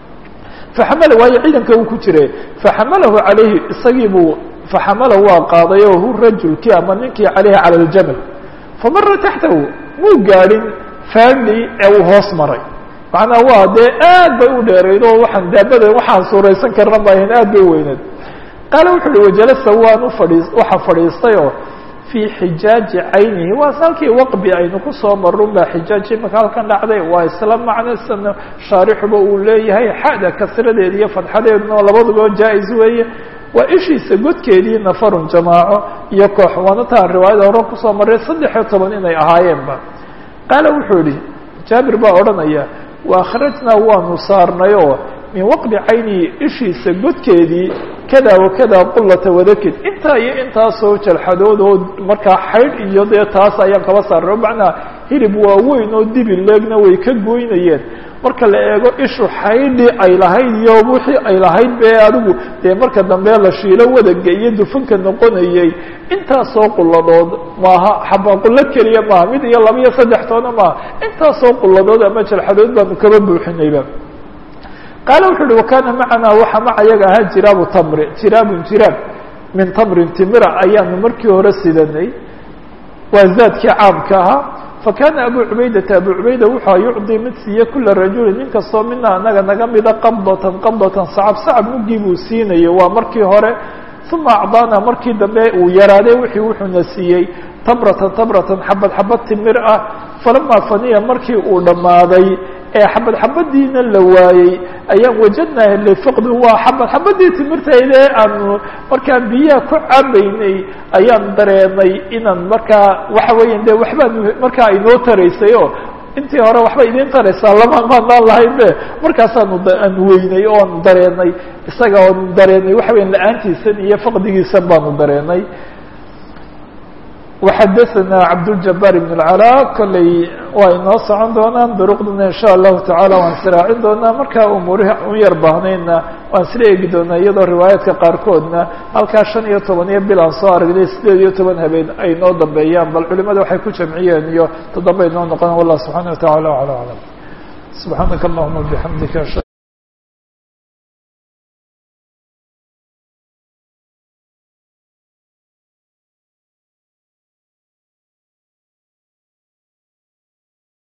faxamala waayo ciidanka uu ku jire faxamalahu calayhi isagii buu faxamala waa qaaday oo hu rajulkii ama ninkii caleyhi cala aljamal famara taxtahu muu gaadhin faadhi ee uu hoos maray macnaa waa dee aad bay u dheerayd oo waxaan daabada waxaan suuraysan karna maahayn aad bay weyneed qaala wuxu uhi wajalasa waan ufadhii waxa fadhiistay oo fii xijaaji caynihi waa salkii waqbi aynu kusoo marun baa xijaaj imaka halkan dhacday waa isla macnaysana shaarixuba uu leeyahay xada kasradeeda iyo fadxadeeduna oo labaduba jaa-is weeye waa ishiisa godkeedii nafarun jamaaco iyo koox waana taan riwaayada hore kusoo maray saddex iyo toban inay ahaayeenba qaala wuxuu yihi jaabir baa odhanaya waakhrajnaa waanu saarnay oo min waqdi caynihi ishiisa godkeedii kada wakada qulata wadakid intaa iyo intaasoo jalxadood oo markaa xaydh iyo dee taas ayaan kaba saarnay o macnaa hilib waaweyn oo dibi leegna way ka goynayeen marka la eego ishu xaydhi ay lahayd iyo wixii ay lahayd be adigu dee marka dambe la shiilo wadaga iyo dufanka noqonayay intaasoo quladood maaha xaba qulad keliya maaha mid iyo laba iyo saddex toona maaha intaasoo quladood ama jalxadood baanu kaba buuxinayba qaala wuxu uhi wakana macanaa waxa maca yaga ahaa jiraabu tamri jiraabun jiraab min tamrin timira ayaanu markii hore sidanay waa zaadkii caamka ahaa fakana abu cubaydata abu cubayda wuxua yucdi mid siiye kula rajuli nin kastoo mina anaga naga mida qabdatan qabdatan sacab sacab mugii buu siinayay waa markii hore uma acdaana markii dambe uu yaraaday wixii wuxuuna siiyey tabratan tabratan xabad xabad timir ah falamaa faniya markii uu dhammaaday ee xabad xabadiina la waayey ayaan wajadnaa helay faqdu waa xabad xabadii timirtayde aanu markaa biyaha ku cabaynay ayaan dareenay inaan markaa waxa weeya de waxbaan markaa inoo taraysay oo intii hore waxba idiin taraysaa lama maanaan lahayn be markaasaanu aan weynay oo aan dareenay isaga oanu dareenay waxa weya la-aantiisan iyo faqdigiisan baanu dareenay وxadثna cabdالجabاr بن العلاء kolley waa inoo socon doonaan duruqduna in shاء الlahu taعalى waan sraacin doonaa markaa umuurihi u yar baahnayna waan isla eegi doonaa iyadoo riwaayaadka qaarkoodna halkaa شhan iyo toban iyo bil aan soo aragnay sideed iyo toban habeen ay noo dambeeyaan bal culimada waxay ku jamciyeen iyo toddoba ay noo noqon والlah subحanaه وataعalى عlى aعلم سubحaanaka اللهma بحamdika